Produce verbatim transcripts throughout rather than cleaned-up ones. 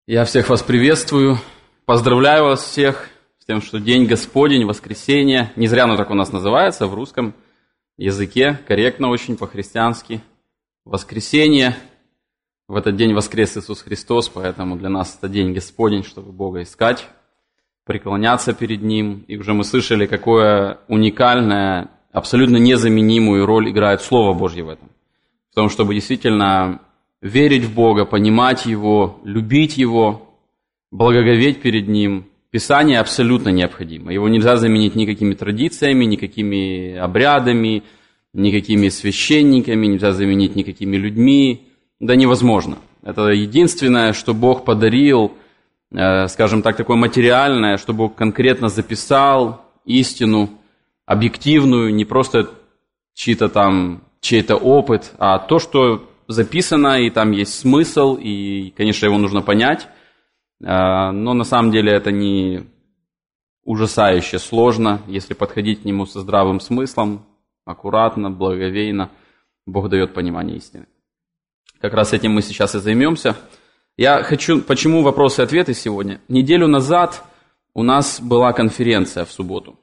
Я всех вас приветствую, поздравляю вас всех с тем, что День Господень, воскресенье. Не зря оно так у нас называется в русском языке, корректно очень, по-христиански. Воскресенье, в этот день воскрес Иисус Христос, поэтому для нас это День Господень, чтобы Бога искать, преклоняться перед Ним. И уже мы слышали, какое уникальное, абсолютно незаменимую роль играет Слово Божье в этом. В том, чтобы действительно верить в Бога, понимать Его, любить Его, благоговеть перед Ним. Писание абсолютно необходимо. Его нельзя заменить никакими традициями, никакими обрядами, никакими священниками, нельзя заменить никакими людьми. Да невозможно. Это единственное, что Бог подарил, скажем так, такое материальное, что Бог конкретно записал истину, объективную, не просто чей-то там, чей-то опыт, а то, что записано, и там есть смысл, и, конечно, его нужно понять, но на самом деле это не ужасающе сложно, если подходить к нему со здравым смыслом, аккуратно, благоговейно, Бог дает понимание истины. Как раз этим мы сейчас и займемся. Я хочу, почему вопросы и ответы сегодня? Неделю назад у нас была конференция в субботу,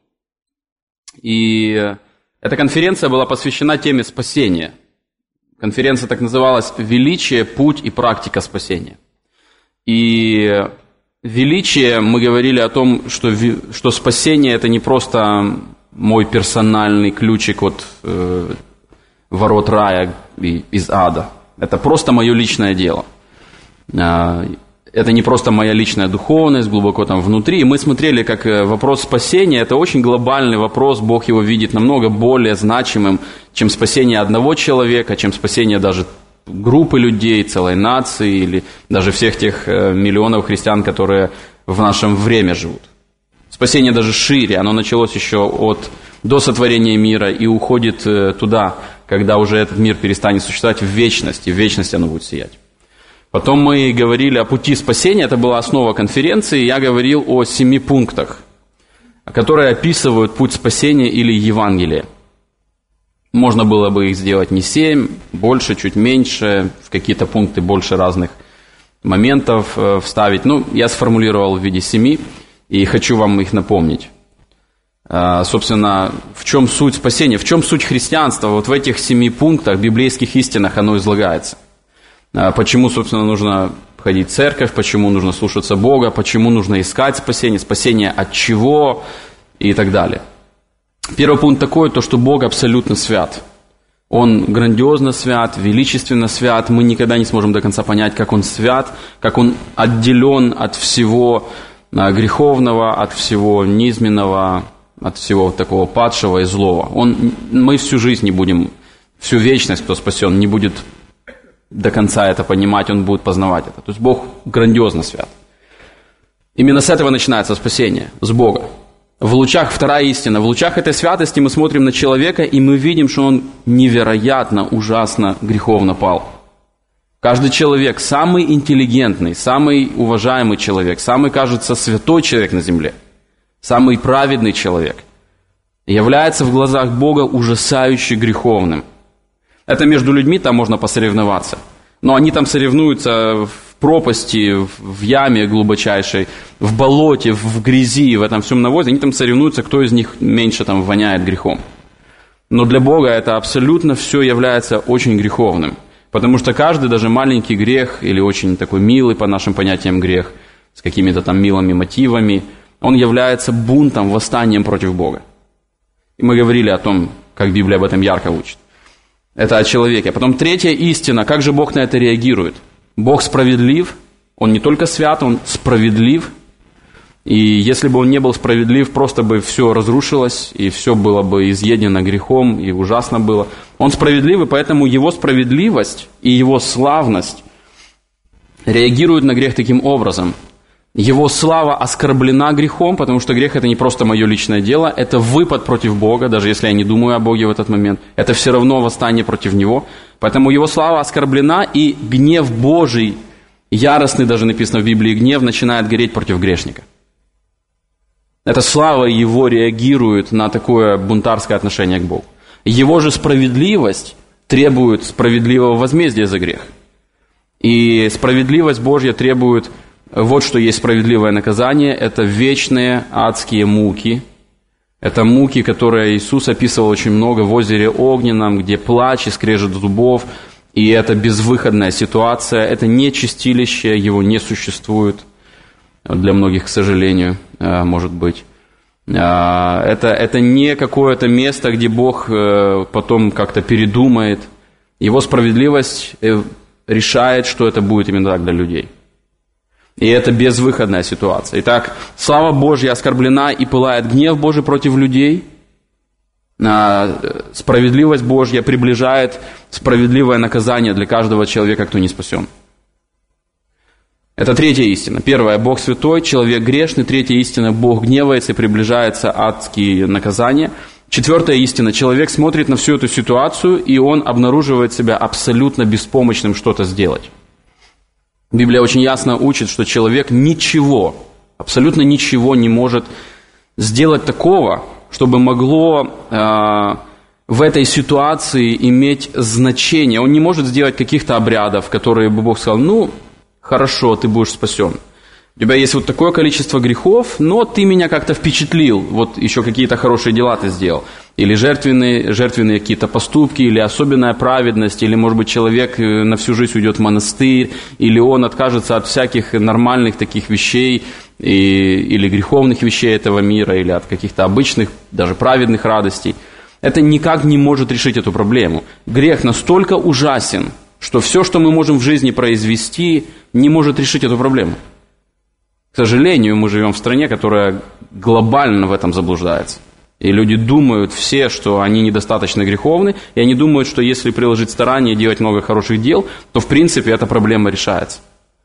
и эта конференция была посвящена теме спасения. Конференция так называлась «Величие, путь и практика спасения». И величие, мы говорили о том, что, что спасение – это не просто мой персональный ключик от э, ворот рая и, из ада. Это просто мое личное дело. Это не просто моя личная духовность, глубоко там внутри. И мы смотрели, как вопрос спасения – это очень глобальный вопрос. Бог его видит намного более значимым, чем спасение одного человека, чем спасение даже группы людей, целой нации или даже всех тех миллионов христиан, которые в нашем время живут. Спасение даже шире, оно началось еще от, до сотворения мира и уходит туда, когда уже этот мир перестанет существовать в вечности, в вечности оно будет сиять. Потом мы говорили о пути спасения, это была основа конференции, я говорил о семи пунктах, которые описывают путь спасения или Евангелие. Можно было бы их сделать не семь, больше, чуть меньше, в какие-то пункты больше разных моментов вставить. Ну, я сформулировал в виде семи, и хочу вам их напомнить. Собственно, в чем суть спасения, в чем суть христианства? Вот в этих семи пунктах, библейских истинах оно излагается. Почему, собственно, нужно ходить в церковь, почему нужно слушаться Бога, почему нужно искать спасение, спасение от чего и так далее. Первый пункт такой, то, что Бог абсолютно свят. Он грандиозно свят, величественно свят. Мы никогда не сможем до конца понять, как Он свят, как Он отделен от всего греховного, от всего низменного, от всего такого падшего и злого. Он, мы всю жизнь не будем, всю вечность, кто спасен, не будет до конца это понимать, он будет познавать это. То есть Бог грандиозно свят. Именно с этого начинается спасение, с Бога. В лучах, вторая истина, в лучах этой святости мы смотрим на человека, и мы видим, что он невероятно, ужасно греховно пал. Каждый человек, самый интеллигентный, самый уважаемый человек, самый, кажется, святой человек на земле, самый праведный человек, является в глазах Бога ужасающе греховным. Это между людьми там можно посоревноваться. Но они там соревнуются в пропасти, в яме глубочайшей, в болоте, в грязи, в этом всем навозе. Они там соревнуются, кто из них меньше там воняет грехом. Но для Бога это абсолютно все является очень греховным. Потому что каждый, даже маленький грех, или очень такой милый по нашим понятиям грех, с какими-то там милыми мотивами, он является бунтом, восстанием против Бога. И мы говорили о том, как Библия об этом ярко учит. Это о человеке. Потом третья истина. Как же Бог на это реагирует? Бог справедлив. Он не только свят, Он справедлив. И если бы Он не был справедлив, просто бы все разрушилось, и все было бы изъедено грехом, и ужасно было. Он справедлив, и поэтому Его справедливость и Его славность реагируют на грех таким образом. Его слава оскорблена грехом, потому что грех – это не просто мое личное дело, это выпад против Бога, даже если я не думаю о Боге в этот момент. Это все равно восстание против Него. Поэтому Его слава оскорблена, и гнев Божий, яростный даже написано в Библии, гнев начинает гореть против грешника. Эта слава Его реагирует на такое бунтарское отношение к Богу. Его же справедливость требует справедливого возмездия за грех. И справедливость Божья требует вот что есть справедливое наказание, это вечные адские муки. Это муки, которые Иисус описывал очень много в озере Огненном, где плач и скрежет зубов, и это безвыходная ситуация, это не чистилище, его не существует, для многих, к сожалению, может быть. Это, это не какое-то место, где Бог потом как-то передумает. Его справедливость решает, что это будет именно так для людей. И это безвыходная ситуация. Итак, слава Божья оскорблена и пылает гнев Божий против людей. Справедливость Божья приближает справедливое наказание для каждого человека, кто не спасен. Это третья истина. Первая, Бог святой, человек грешный. Третья истина, Бог гневается и приближается адские наказания. Четвертая истина, человек смотрит на всю эту ситуацию, и он обнаруживает себя абсолютно беспомощным что-то сделать. Библия очень ясно учит, что человек ничего, абсолютно ничего не может сделать такого, чтобы могло э, в этой ситуации иметь значение. Он не может сделать каких-то обрядов, которые бы Бог сказал, ну, хорошо, ты будешь спасен. У тебя есть вот такое количество грехов, но ты меня как-то впечатлил, вот еще какие-то хорошие дела ты сделал. Или жертвенные, жертвенные какие-то поступки, или особенная праведность, или, может быть, человек на всю жизнь уйдет в монастырь, или он откажется от всяких нормальных таких вещей, и, или греховных вещей этого мира, или от каких-то обычных, даже праведных радостей. Это никак не может решить эту проблему. Грех настолько ужасен, что все, что мы можем в жизни произвести, не может решить эту проблему. К сожалению, мы живем в стране, которая глобально в этом заблуждается. И люди думают все, что они недостаточно греховны, и они думают, что если приложить старания и делать много хороших дел, то в принципе эта проблема решается.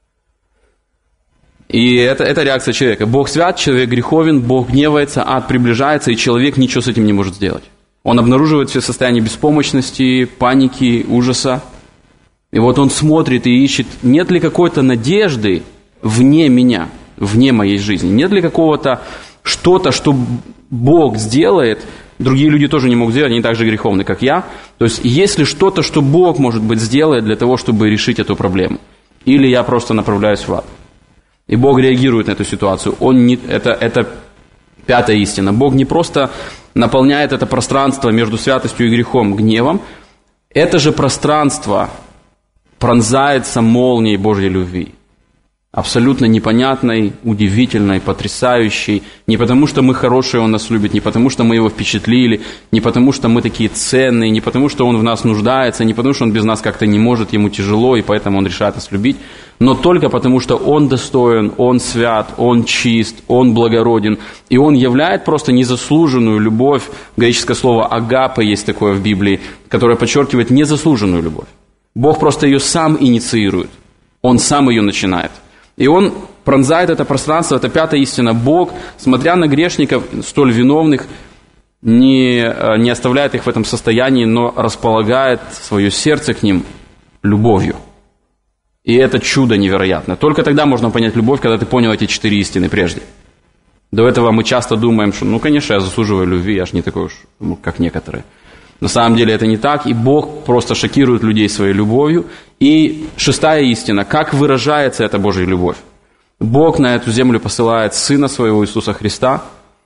И это, это реакция человека. Бог свят, человек греховен, Бог гневается, ад приближается, и человек ничего с этим не может сделать. Он обнаруживает все состояние беспомощности, паники, ужаса. И вот он смотрит и ищет, нет ли какой-то надежды вне меня, вне моей жизни. Нет ли какого-то что-то, что Бог сделает, другие люди тоже не могут сделать, они так же греховны, как я. То есть есть ли что-то, что Бог, может быть, сделает для того, чтобы решить эту проблему? Или я просто направляюсь в ад? И Бог реагирует на эту ситуацию. Он не, это, это пятая истина. Бог не просто наполняет это пространство между святостью и грехом гневом. Это же пространство пронзается молнией Божьей любви. Абсолютно непонятной, удивительной, потрясающей. Не потому, что мы хорошие, Он нас любит, не потому, что мы Его впечатлили, не потому, что мы такие ценные, не потому, что Он в нас нуждается, не потому, что Он без нас как-то не может, Ему тяжело, и поэтому Он решает нас любить, но только потому, что Он достоин, Он свят, Он чист, Он благороден, и Он являет просто незаслуженную любовь. Греческое слово «агапе» есть такое в Библии, которое подчеркивает незаслуженную любовь. Бог просто ее сам инициирует, Он сам ее начинает. И Он пронзает это пространство, это пятая истина. Бог, смотря на грешников, столь виновных, не, не оставляет их в этом состоянии, но располагает свое сердце к ним любовью. И это чудо невероятное. Только тогда можно понять любовь, когда ты понял эти четыре истины прежде. До этого мы часто думаем, что, ну, конечно, я заслуживаю любви, я ж не такой уж, ну, как некоторые. На самом деле это не так, и Бог просто шокирует людей своей любовью. И шестая истина, как выражается эта Божья любовь? Бог на эту землю посылает Сына Своего Иисуса Христа,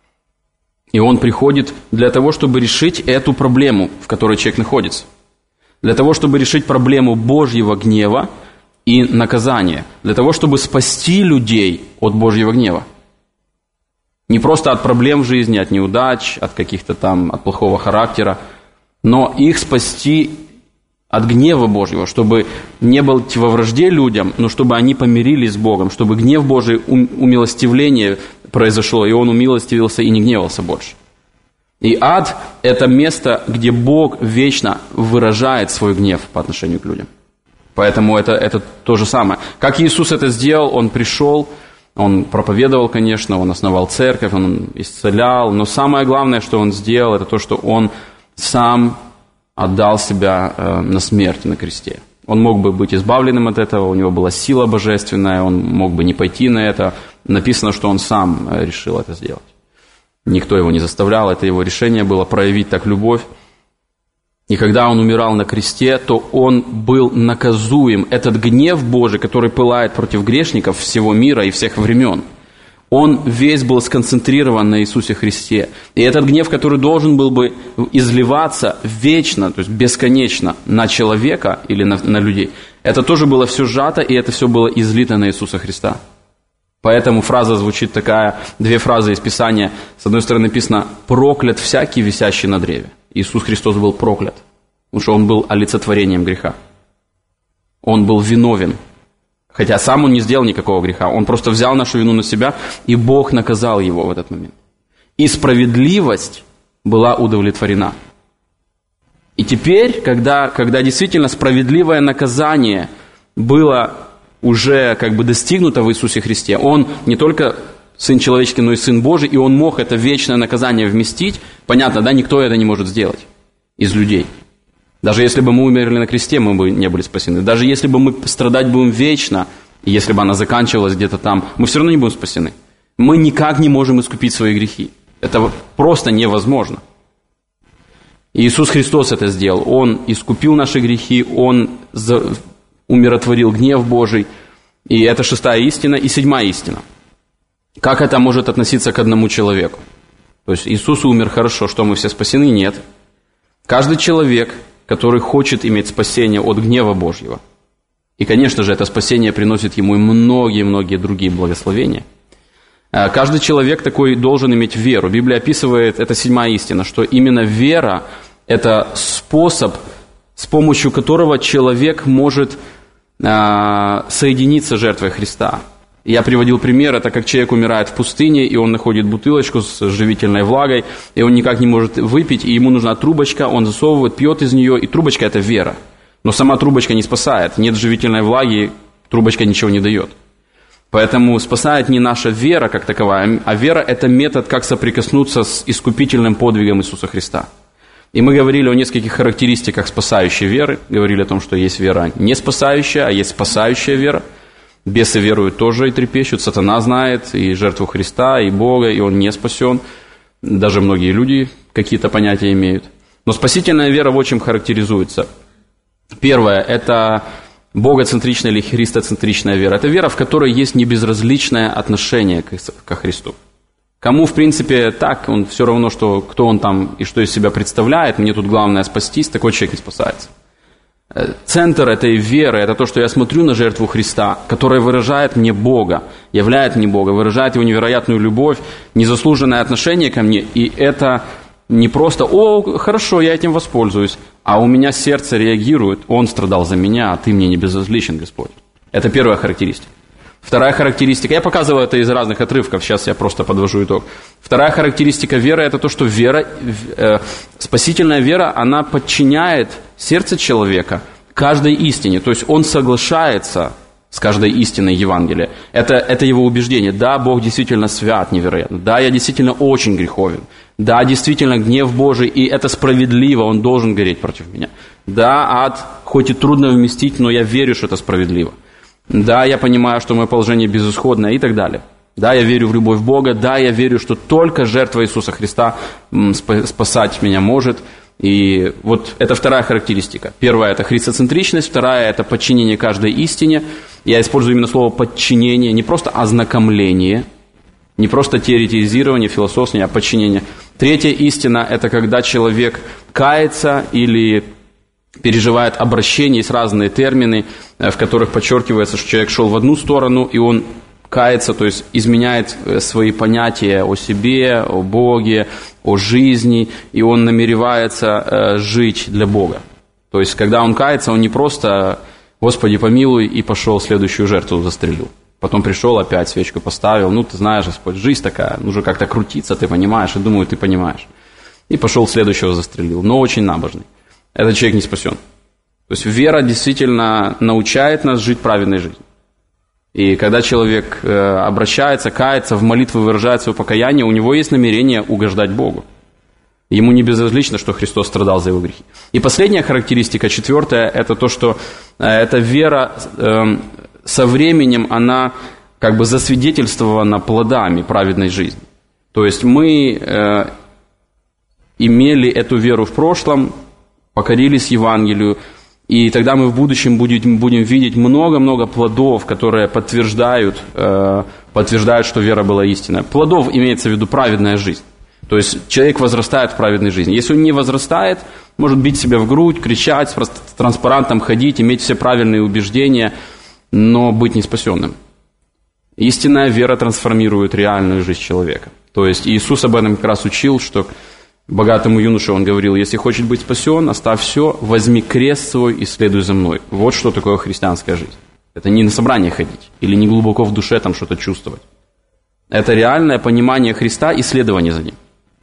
и Он приходит для того, чтобы решить эту проблему, в которой человек находится. Для того, чтобы решить проблему Божьего гнева и наказания. Для того, чтобы спасти людей от Божьего гнева. Не просто от проблем в жизни, от неудач, от каких-то там, от плохого характера, но их спасти от гнева Божьего, чтобы не быть во вражде людям, но чтобы они помирились с Богом, чтобы гнев Божий, умилостивление произошло, и Он умилостивился и не гневался больше. И ад – это место, где Бог вечно выражает свой гнев по отношению к людям. Поэтому это, это то же самое. Как Иисус это сделал, Он пришел, Он проповедовал, конечно, Он основал церковь, Он исцелял, но самое главное, что Он сделал, это то, что Он сам отдал себя э, на смерть на кресте. Он мог бы быть избавленным от этого, у него была сила божественная, он мог бы не пойти на это. Написано, что он сам решил это сделать. Никто его не заставлял, это его решение было проявить так любовь. И когда Он умирал на кресте, то Он был наказуем. Этот гнев Божий, который пылает против грешников всего мира и всех времен, он весь был сконцентрирован на Иисусе Христе. И этот гнев, который должен был бы изливаться вечно, то есть бесконечно на человека или на, на людей, это тоже было все сжато, и это все было излито на Иисуса Христа. Поэтому фраза звучит такая, две фразы из Писания. С одной стороны написано «проклят всякий, висящий на древе». Иисус Христос был проклят, потому что Он был олицетворением греха. Он был виновен. Хотя сам Он не сделал никакого греха. Он просто взял нашу вину на себя, и Бог наказал Его в этот момент. И справедливость была удовлетворена. И теперь, когда, когда действительно справедливое наказание было уже как бы достигнуто в Иисусе Христе, Он не только Сын человеческий, но и Сын Божий, и Он мог это вечное наказание вместить. Понятно, да, никто это не может сделать из людей. Даже если бы мы умерли на кресте, мы бы не были спасены. Даже если бы мы страдать будем вечно, и если бы она заканчивалась где-то там, мы все равно не будем спасены. Мы никак не можем искупить свои грехи. Это просто невозможно. И Иисус Христос это сделал. Он искупил наши грехи, Он умиротворил гнев Божий. И это шестая истина. И седьмая истина. Как это может относиться к одному человеку? То есть Иисус умер, хорошо, что мы все спасены? Нет. Каждый человек, который хочет иметь спасение от гнева Божьего, и, конечно же, это спасение приносит ему и многие-многие другие благословения, каждый человек такой должен иметь веру. Библия описывает, это седьмая истина, что именно вера – это способ, с помощью которого человек может соединиться с жертвой Христа. Я приводил пример, это как человек умирает в пустыне, и он находит бутылочку с живительной влагой, и он никак не может выпить, и ему нужна трубочка, он засовывает, пьет из нее, и трубочка – это вера. Но сама трубочка не спасает, нет живительной влаги, трубочка ничего не дает. Поэтому спасает не наша вера как таковая, а вера – это метод, как соприкоснуться с искупительным подвигом Иисуса Христа. И мы говорили о нескольких характеристиках спасающей веры, говорили о том, что есть вера не спасающая, а есть спасающая вера. Бесы веруют тоже и трепещут, сатана знает и жертву Христа, и Бога, и он не спасен. Даже многие люди какие-то понятия имеют. Но спасительная вера в чем характеризуется. Первое – это богоцентричная или христоцентричная вера. Это вера, в которой есть небезразличное отношение ко Христу. Кому, в принципе, так, он все равно, что, кто он там и что из себя представляет, мне тут главное спастись, такой человек не спасается. Центр этой веры – это то, что я смотрю на жертву Христа, которая выражает мне Бога, являет мне Бога, выражает Его невероятную любовь, незаслуженное отношение ко мне. И это не просто «О, хорошо, я этим воспользуюсь», а у меня сердце реагирует «Он страдал за меня, а Ты мне не безразличен, Господь». Это первая характеристика. Вторая характеристика, я показываю это из разных отрывков, сейчас я просто подвожу итог. Вторая характеристика веры – это то, что вера, э, спасительная вера, она подчиняет сердце человека каждой истине. То есть он соглашается с каждой истиной Евангелия. Это, это его убеждение. Да, Бог действительно свят невероятно. Да, я действительно очень греховен. Да, действительно гнев Божий, и это справедливо, Он должен гореть против меня. Да, ад, хоть и трудно вместить, но я верю, что это справедливо. Да, я понимаю, что мое положение безысходное и так далее. Да, я верю в любовь Бога. Да, я верю, что только жертва Иисуса Христа спасать меня может. И вот это вторая характеристика. Первая – это христоцентричность. Вторая – это подчинение каждой истине. Я использую именно слово «подчинение», не просто ознакомление, не просто теоретизирование, философствование, а подчинение. Третья истина – это когда человек кается или переживает обращение, есть разные термины, в которых подчеркивается, что человек шел в одну сторону, и он кается, то есть изменяет свои понятия о себе, о Боге, о жизни, и он намеревается жить для Бога. То есть, когда он кается, он не просто «Господи, помилуй» и пошел следующую жертву застрелил. Потом пришел, опять свечку поставил, ну, ты знаешь, Господь, жизнь такая, нужно как-то крутиться, ты понимаешь, и думаю, ты понимаешь. И пошел следующего застрелил, но очень набожный. Этот человек не спасен. То есть вера действительно научает нас жить праведной жизнью. И когда человек э, обращается, кается, в молитву выражает свое покаяние, у него есть намерение угождать Богу. Ему не безразлично, что Христос страдал за его грехи. И последняя характеристика, четвертая, это то, что э, эта вера э, со временем, она как бы засвидетельствована плодами праведной жизни. То есть мы э, имели эту веру в прошлом, покорились Евангелию, и тогда мы в будущем будем, будем видеть много-много плодов, которые подтверждают, э, подтверждают, что вера была истинная. Плодов имеется в виду праведная жизнь. То есть человек возрастает в праведной жизни. Если он не возрастает, может бить себя в грудь, кричать, с транспарантом ходить, иметь все правильные убеждения, но быть не спасенным. Истинная вера трансформирует реальную жизнь человека. То есть Иисус об этом как раз учил, что богатому юноше он говорил: если хочешь быть спасен, оставь все, возьми крест свой и следуй за мной. Вот что такое христианская жизнь. Это не на собрание ходить или не глубоко в душе там что-то чувствовать. Это реальное понимание Христа и следование за ним.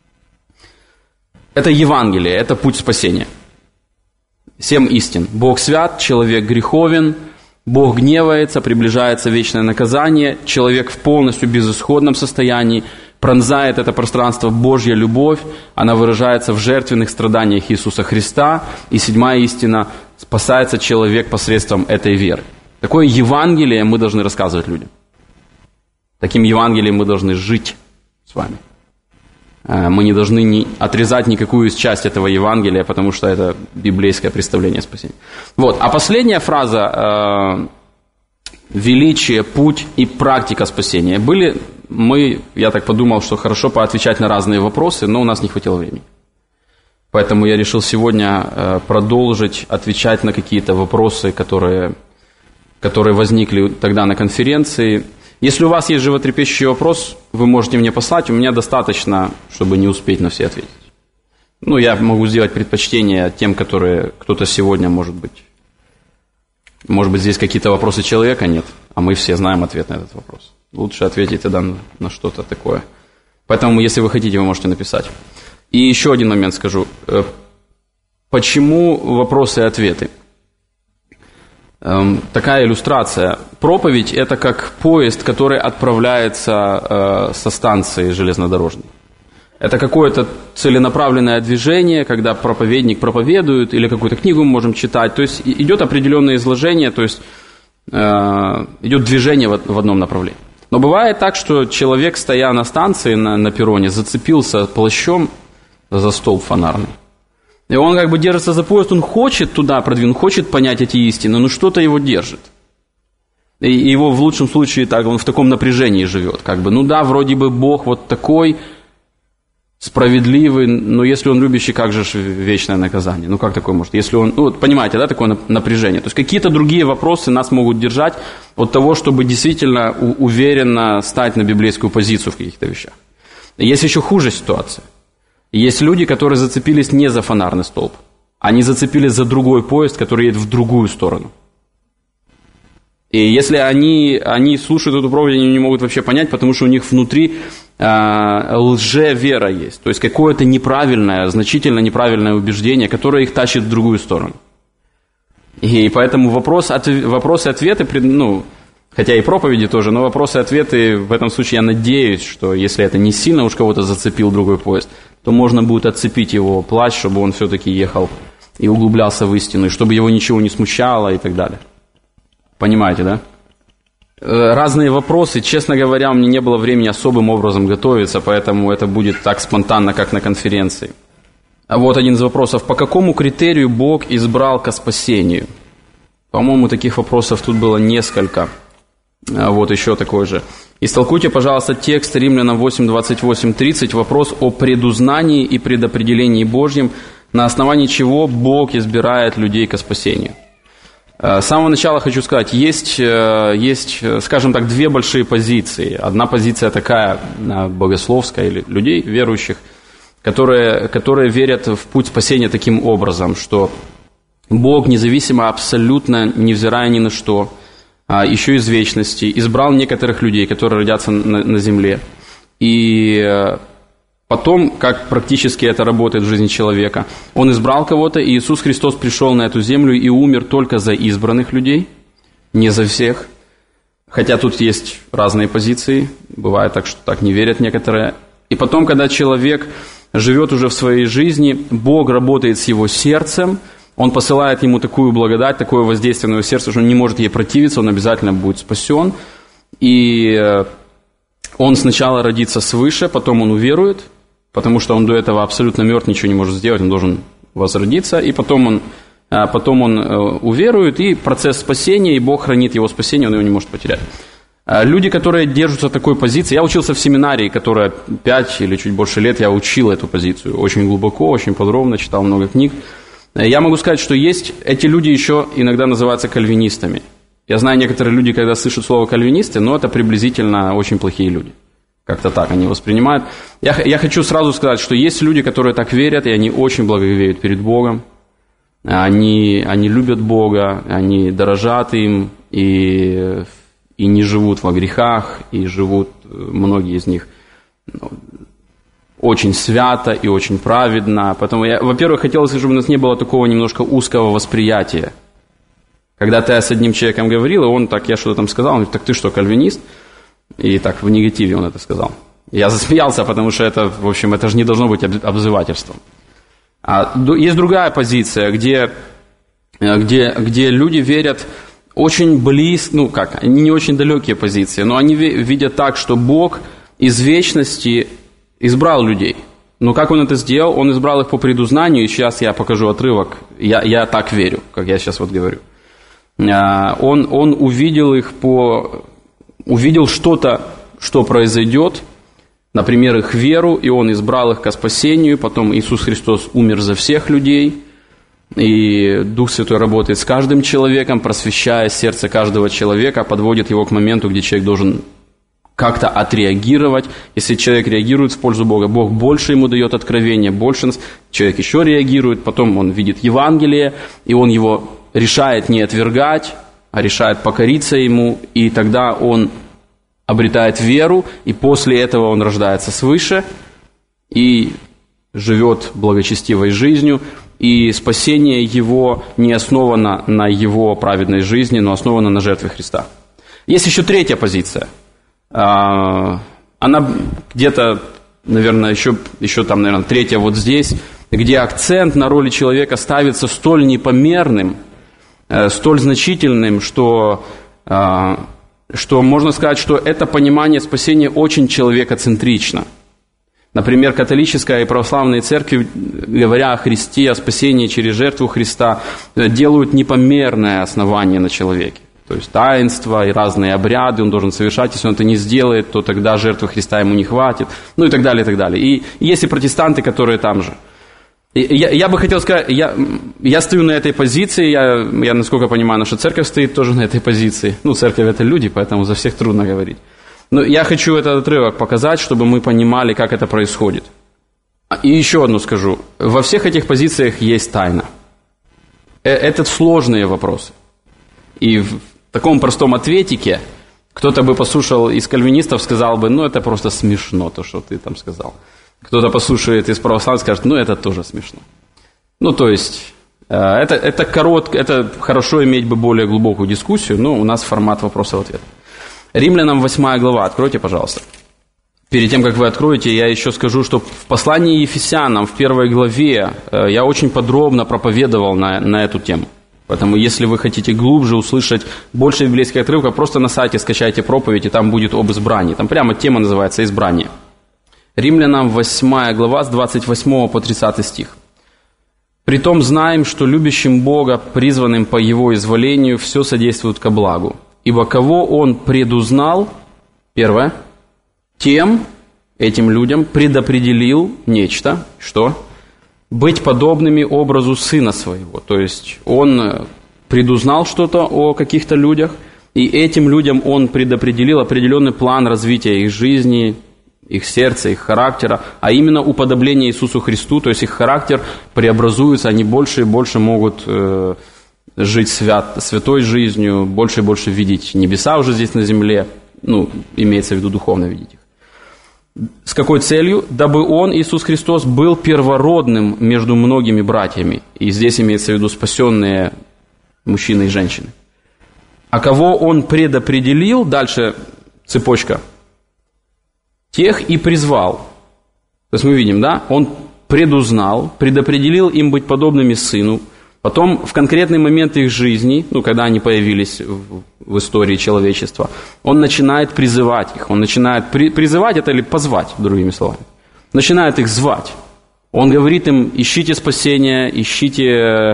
Это Евангелие, это путь спасения. Семь истин. Бог свят, человек греховен, Бог гневается, приближается вечное наказание, человек в полностью безысходном состоянии, пронзает это пространство Божья любовь, она выражается в жертвенных страданиях Иисуса Христа. И седьмая истина: спасается человек посредством этой веры. Такое Евангелие мы должны рассказывать людям. Таким Евангелием мы должны жить с вами. Мы не должны ни отрезать никакую из часть этого Евангелия, потому что это библейское представление спасения. Вот. А последняя фраза э, «величие, путь и практика спасения». Были мы, я так подумал, что хорошо поотвечать на разные вопросы, но у нас не хватило времени. Поэтому я решил сегодня э, продолжить отвечать на какие-то вопросы, которые, которые возникли тогда на конференции. Если у вас есть животрепещущий вопрос, вы можете мне послать. У меня достаточно, чтобы не успеть на все ответить. Ну, я могу сделать предпочтение тем, которые кто-то сегодня, может быть... Может быть, здесь какие-то вопросы человека нет, а мы все знаем ответ на этот вопрос. Лучше ответить тогда на, на что-то такое. Поэтому, если вы хотите, вы можете написать. И еще один момент скажу. Почему вопросы и ответы? Такая иллюстрация. Проповедь – это как поезд, который отправляется со станции железнодорожной. Это какое-то целенаправленное движение, когда проповедник проповедует, или какую-то книгу мы можем читать. То есть идет определенное изложение, то есть идет движение в одном направлении. Но бывает так, что человек, стоя на станции, на, на перроне, зацепился плащом за столб фонарный. И он как бы держится за поезд, он хочет туда продвинуть, хочет понять эти истины, но что-то его держит. И его в лучшем случае так, он в таком напряжении живет. Как бы, ну да, вроде бы Бог вот такой, справедливый, но если он любящий, как же вечное наказание? Ну как такое может? Если он, ну вот понимаете, да, такое напряжение. То есть какие-то другие вопросы нас могут держать от того, чтобы действительно уверенно стать на библейскую позицию в каких-то вещах. Есть еще хуже ситуация. Есть люди, которые зацепились не за фонарный столб, они зацепились за другой поезд, который едет в другую сторону. И если они, они слушают эту проповедь, они не могут вообще понять, потому что у них внутри э, лжевера есть. То есть какое-то неправильное, значительно неправильное убеждение, которое их тащит в другую сторону. И поэтому вопрос, от, вопросы и ответы, ну, хотя и проповеди тоже, но вопросы и ответы, в этом случае я надеюсь, что если это не сильно уж кого-то зацепил другой поезд, то можно будет отцепить его плащ, чтобы он все-таки ехал и углублялся в истину, и чтобы его ничего не смущало и так далее. Понимаете, да? Разные вопросы. Честно говоря, у меня не было времени особым образом готовиться, поэтому это будет так спонтанно, как на конференции. А вот один из вопросов. По какому критерию Бог избрал ко спасению? По-моему, таких вопросов тут было несколько. Вот еще такой же. Истолкуйте, пожалуйста, текст Римлянам восемь, двадцать восемь, тридцать. Вопрос о предузнании и предопределении Божьем, на основании чего Бог избирает людей ко спасению. С самого начала хочу сказать, есть, есть, скажем так, две большие позиции. Одна позиция такая богословская, или людей верующих, которые, которые верят в путь спасения таким образом, что Бог независимо, абсолютно, невзирая ни на что, еще из вечности, избрал некоторых людей, которые родятся на, на земле. И потом, как практически это работает в жизни человека, Он избрал кого-то, и Иисус Христос пришел на эту землю и умер только за избранных людей, не за всех. Хотя тут есть разные позиции, бывает так, что так не верят некоторые. И потом, когда человек живет уже в своей жизни, Бог работает с его сердцем, Он посылает ему такую благодать, такое воздействие на его сердце, что он не может ей противиться, он обязательно будет спасен. И он сначала родится свыше, потом он уверует, потому что он до этого абсолютно мертв, ничего не может сделать, он должен возродится, и потом он, потом он уверует, и процесс спасения, и Бог хранит его спасение, он его не может потерять. Люди, которые держатся такой позиции, я учился в семинарии, которая пять или чуть больше лет, я учил эту позицию очень глубоко, очень подробно, читал много книг. Я могу сказать, что есть, эти люди еще иногда называются кальвинистами. Я знаю, некоторые люди, когда слышат слово кальвинисты, но это приблизительно очень плохие люди. Как-то так они воспринимают. Я, я хочу сразу сказать, что есть люди, которые так верят, и они очень благоговеют перед Богом. Они, они любят Бога, они дорожат им, и... и не живут во грехах, и живут, многие из них, ну, очень свято и очень праведно. Поэтому, я, во-первых, хотелось, чтобы у нас не было такого немножко узкого восприятия. Когда-то я с одним человеком говорил, и он так, я что-то там сказал, он говорит, так ты что, кальвинист? И так в негативе он это сказал. Я засмеялся, потому что это, в общем, это же не должно быть обзывательством. А есть другая позиция, где, где, где люди верят... Очень близко, ну как, они не очень далекие позиции, но они видят так, что Бог из вечности избрал людей. Но как Он это сделал? Он избрал их по предузнанию, и сейчас я покажу отрывок, я, я так верю, как я сейчас вот говорю. Он, он увидел их по, увидел что-то, что произойдет, например, их веру, и Он избрал их ко спасению, потом Иисус Христос умер за всех людей, и Дух Святой работает с каждым человеком, просвещая сердце каждого человека, подводит его к моменту, где человек должен как-то отреагировать. Если человек реагирует в пользу Бога, Бог больше ему дает откровения, больше нас. Человек еще реагирует, потом он видит Евангелие, и он его решает не отвергать, а решает покориться ему, и тогда он обретает веру, и после этого он рождается свыше и живет благочестивой жизнью. И спасение его не основано на его праведной жизни, но основано на жертве Христа. Есть еще третья позиция. Она где-то, наверное, еще, еще там, наверное, третья вот здесь, где акцент на роли человека ставится столь непомерным, столь значительным, что, что можно сказать, что это понимание спасения очень человекоцентрично. Например, католическая и православные церкви, говоря о Христе, о спасении через жертву Христа, делают непомерное основание на человеке. То есть таинства и разные обряды он должен совершать. Если он это не сделает, то тогда жертвы Христа ему не хватит. Ну и так далее, и так далее. И есть и протестанты, которые там же. И я, я бы хотел сказать, я, я стою на этой позиции, я, я, насколько понимаю, наша церковь стоит тоже на этой позиции. Ну, церковь – это люди, поэтому за всех трудно говорить. Но я хочу этот отрывок показать, чтобы мы понимали, как это происходит. И еще одно скажу. Во всех этих позициях есть тайна. Это сложные вопросы. И в таком простом ответике кто-то бы послушал из кальвинистов, сказал бы, ну, это просто смешно, то, что ты там сказал. Кто-то послушает из православных, скажет, ну, это тоже смешно. Ну, то есть, это, это коротко, это хорошо иметь бы более глубокую дискуссию, но у нас формат вопроса-ответа. Римлянам восьмая глава, откройте, пожалуйста. Перед тем, как вы откроете, я еще скажу, что в послании Ефесянам, в первой главе, я очень подробно проповедовал на, на эту тему. Поэтому, если вы хотите глубже услышать больше библейских отрывков, просто на сайте скачайте проповедь, и там будет об избрании. Там прямо тема называется «Избрание». Римлянам восьмая глава, с двадцать восьмого по тридцатый стих. «Притом знаем, что любящим Бога, призванным по Его изволению, все содействует ко благу. Ибо кого Он предузнал, первое, тем, этим людям, предопределил нечто, что? Быть подобными образу Сына Своего». То есть Он предузнал что-то о каких-то людях, и этим людям Он предопределил определенный план развития их жизни, их сердца, их характера, а именно уподобление Иисусу Христу, то есть их характер преобразуется, они больше и больше могут э, жить свят, святой жизнью, больше и больше видеть небеса уже здесь на земле, ну, имеется в виду духовно видеть их. С какой целью? Дабы Он, Иисус Христос, был первородным между многими братьями. И здесь имеется в виду спасенные мужчины и женщины. А кого Он предопределил, дальше цепочка, тех и призвал. То есть мы видим, да, Он предузнал, предопределил им быть подобными Сыну. Потом в конкретный момент их жизни, ну, когда они появились в, в истории человечества, Он начинает призывать их. Он начинает при, призывать это или позвать, другими словами. Начинает их звать. Он говорит им: ищите спасение, ищите,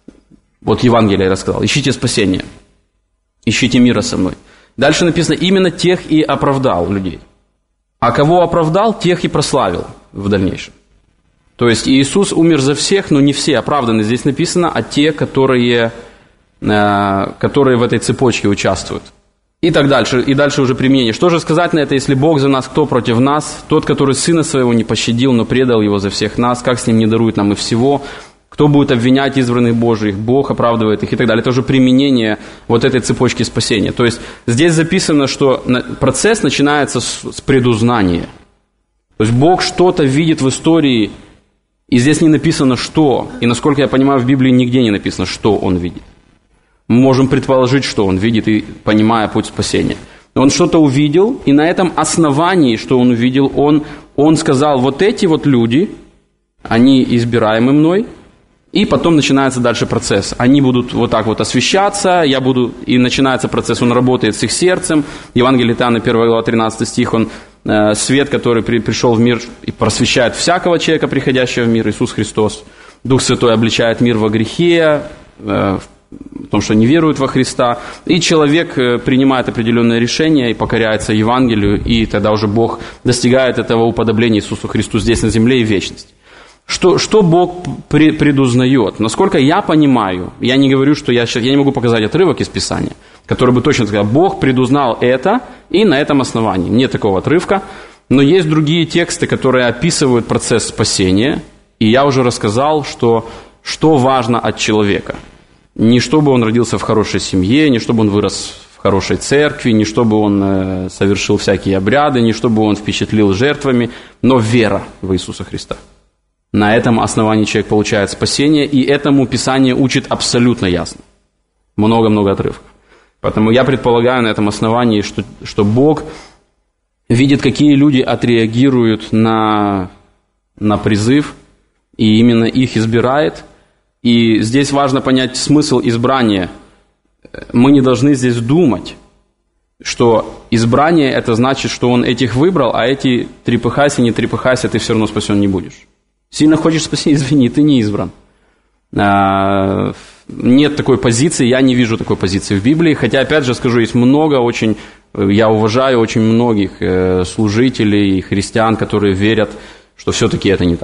вот Евангелие я рассказал, ищите спасение, ищите мира со мной. Дальше написано: именно тех и оправдал людей. А кого оправдал, тех и прославил в дальнейшем. То есть Иисус умер за всех, но не все оправданы, здесь написано, а те, которые, которые в этой цепочке участвуют. И так дальше, и дальше уже применение. Что же сказать на это: если Бог за нас, кто против нас? Тот, который Сына Своего не пощадил, но предал Его за всех нас, как с Ним не дарует нам и всего? Кто будет обвинять избранных Божьих? Бог оправдывает их и так далее. Это уже применение вот этой цепочки спасения. То есть здесь записано, что процесс начинается с предузнания. То есть Бог что-то видит в истории, и здесь не написано что. И насколько я понимаю, в Библии нигде не написано, что Он видит. Мы можем предположить, что Он видит, и понимая путь спасения. Он что-то увидел, и на этом основании, что Он увидел, Он, он сказал: вот эти вот люди, они избираемы мной. И потом начинается дальше процесс. Они будут вот так вот освящаться, я буду, и начинается процесс, он работает с их сердцем. Евангелие от Иоанна, первая глава, тринадцатый стих, он э, свет, который при, пришел в мир и просвещает всякого человека, приходящего в мир, Иисус Христос. Дух Святой обличает мир во грехе, э, в том, что не веруют во Христа. И человек э, принимает определенное решение и покоряется Евангелию, и тогда уже Бог достигает этого уподобления Иисусу Христу здесь на земле и в вечности. Что, что Бог предузнает? Насколько я понимаю, я не говорю, что я сейчас, я не могу показать отрывок из Писания, который бы точно сказал: Бог предузнал это, и на этом основании. Нет такого отрывка, но есть другие тексты, которые описывают процесс спасения, и я уже рассказал, что, что важно от человека. Не чтобы он родился в хорошей семье, не чтобы он вырос в хорошей церкви, не чтобы он э, совершил всякие обряды, не чтобы он впечатлил жертвами, но вера в Иисуса Христа. На этом основании человек получает спасение, и этому Писание учит абсолютно ясно. Много-много отрывков. Поэтому я предполагаю на этом основании, что, что Бог видит, какие люди отреагируют на, на призыв, и именно их избирает. И здесь важно понять смысл избрания. Мы не должны здесь думать, что избрание – это значит, что он этих выбрал, а эти трепыхайся, не трепыхайся, ты все равно спасен не будешь. Сильно хочешь спасти, извини, ты не избран. А, нет такой позиции, я не вижу такой позиции в Библии. Хотя, опять же скажу, есть много очень, я уважаю очень многих служителей и христиан, которые верят, что все-таки это не так.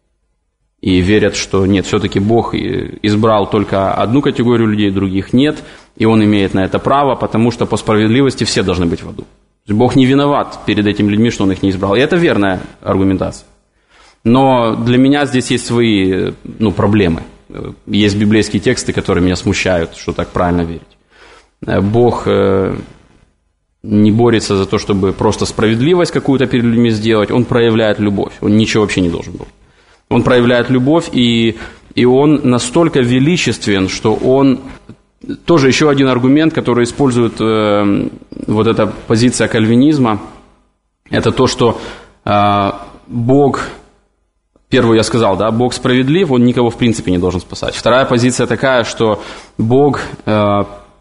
И верят, что нет, все-таки Бог избрал только одну категорию людей, других нет, и Он имеет на это право, потому что по справедливости все должны быть в аду. Бог не виноват перед этими людьми, что Он их не избрал. И это верная аргументация. Но для меня здесь есть свои ну, проблемы. Есть библейские тексты, которые меня смущают, что так правильно верить. Бог не борется за то, чтобы просто справедливость какую-то перед людьми сделать. Он проявляет любовь. Он ничего вообще не должен был. Он проявляет любовь, и, и Он настолько величествен, что Он... Тоже еще один аргумент, который использует э, вот эта позиция кальвинизма, это то, что э, Бог... Первую я сказал, да, Бог справедлив, Он никого в принципе не должен спасать. Вторая позиция такая, что Бог, э,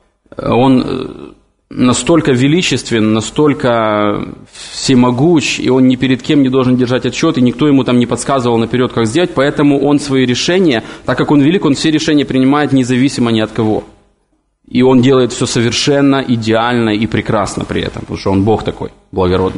Он настолько величествен, настолько всемогущ, и Он ни перед кем не должен держать отчет, и никто Ему там не подсказывал наперед, как сделать, поэтому Он свои решения, так как Он велик, Он все решения принимает независимо ни от кого. И Он делает все совершенно, идеально и прекрасно при этом, потому что Он Бог такой, благородный.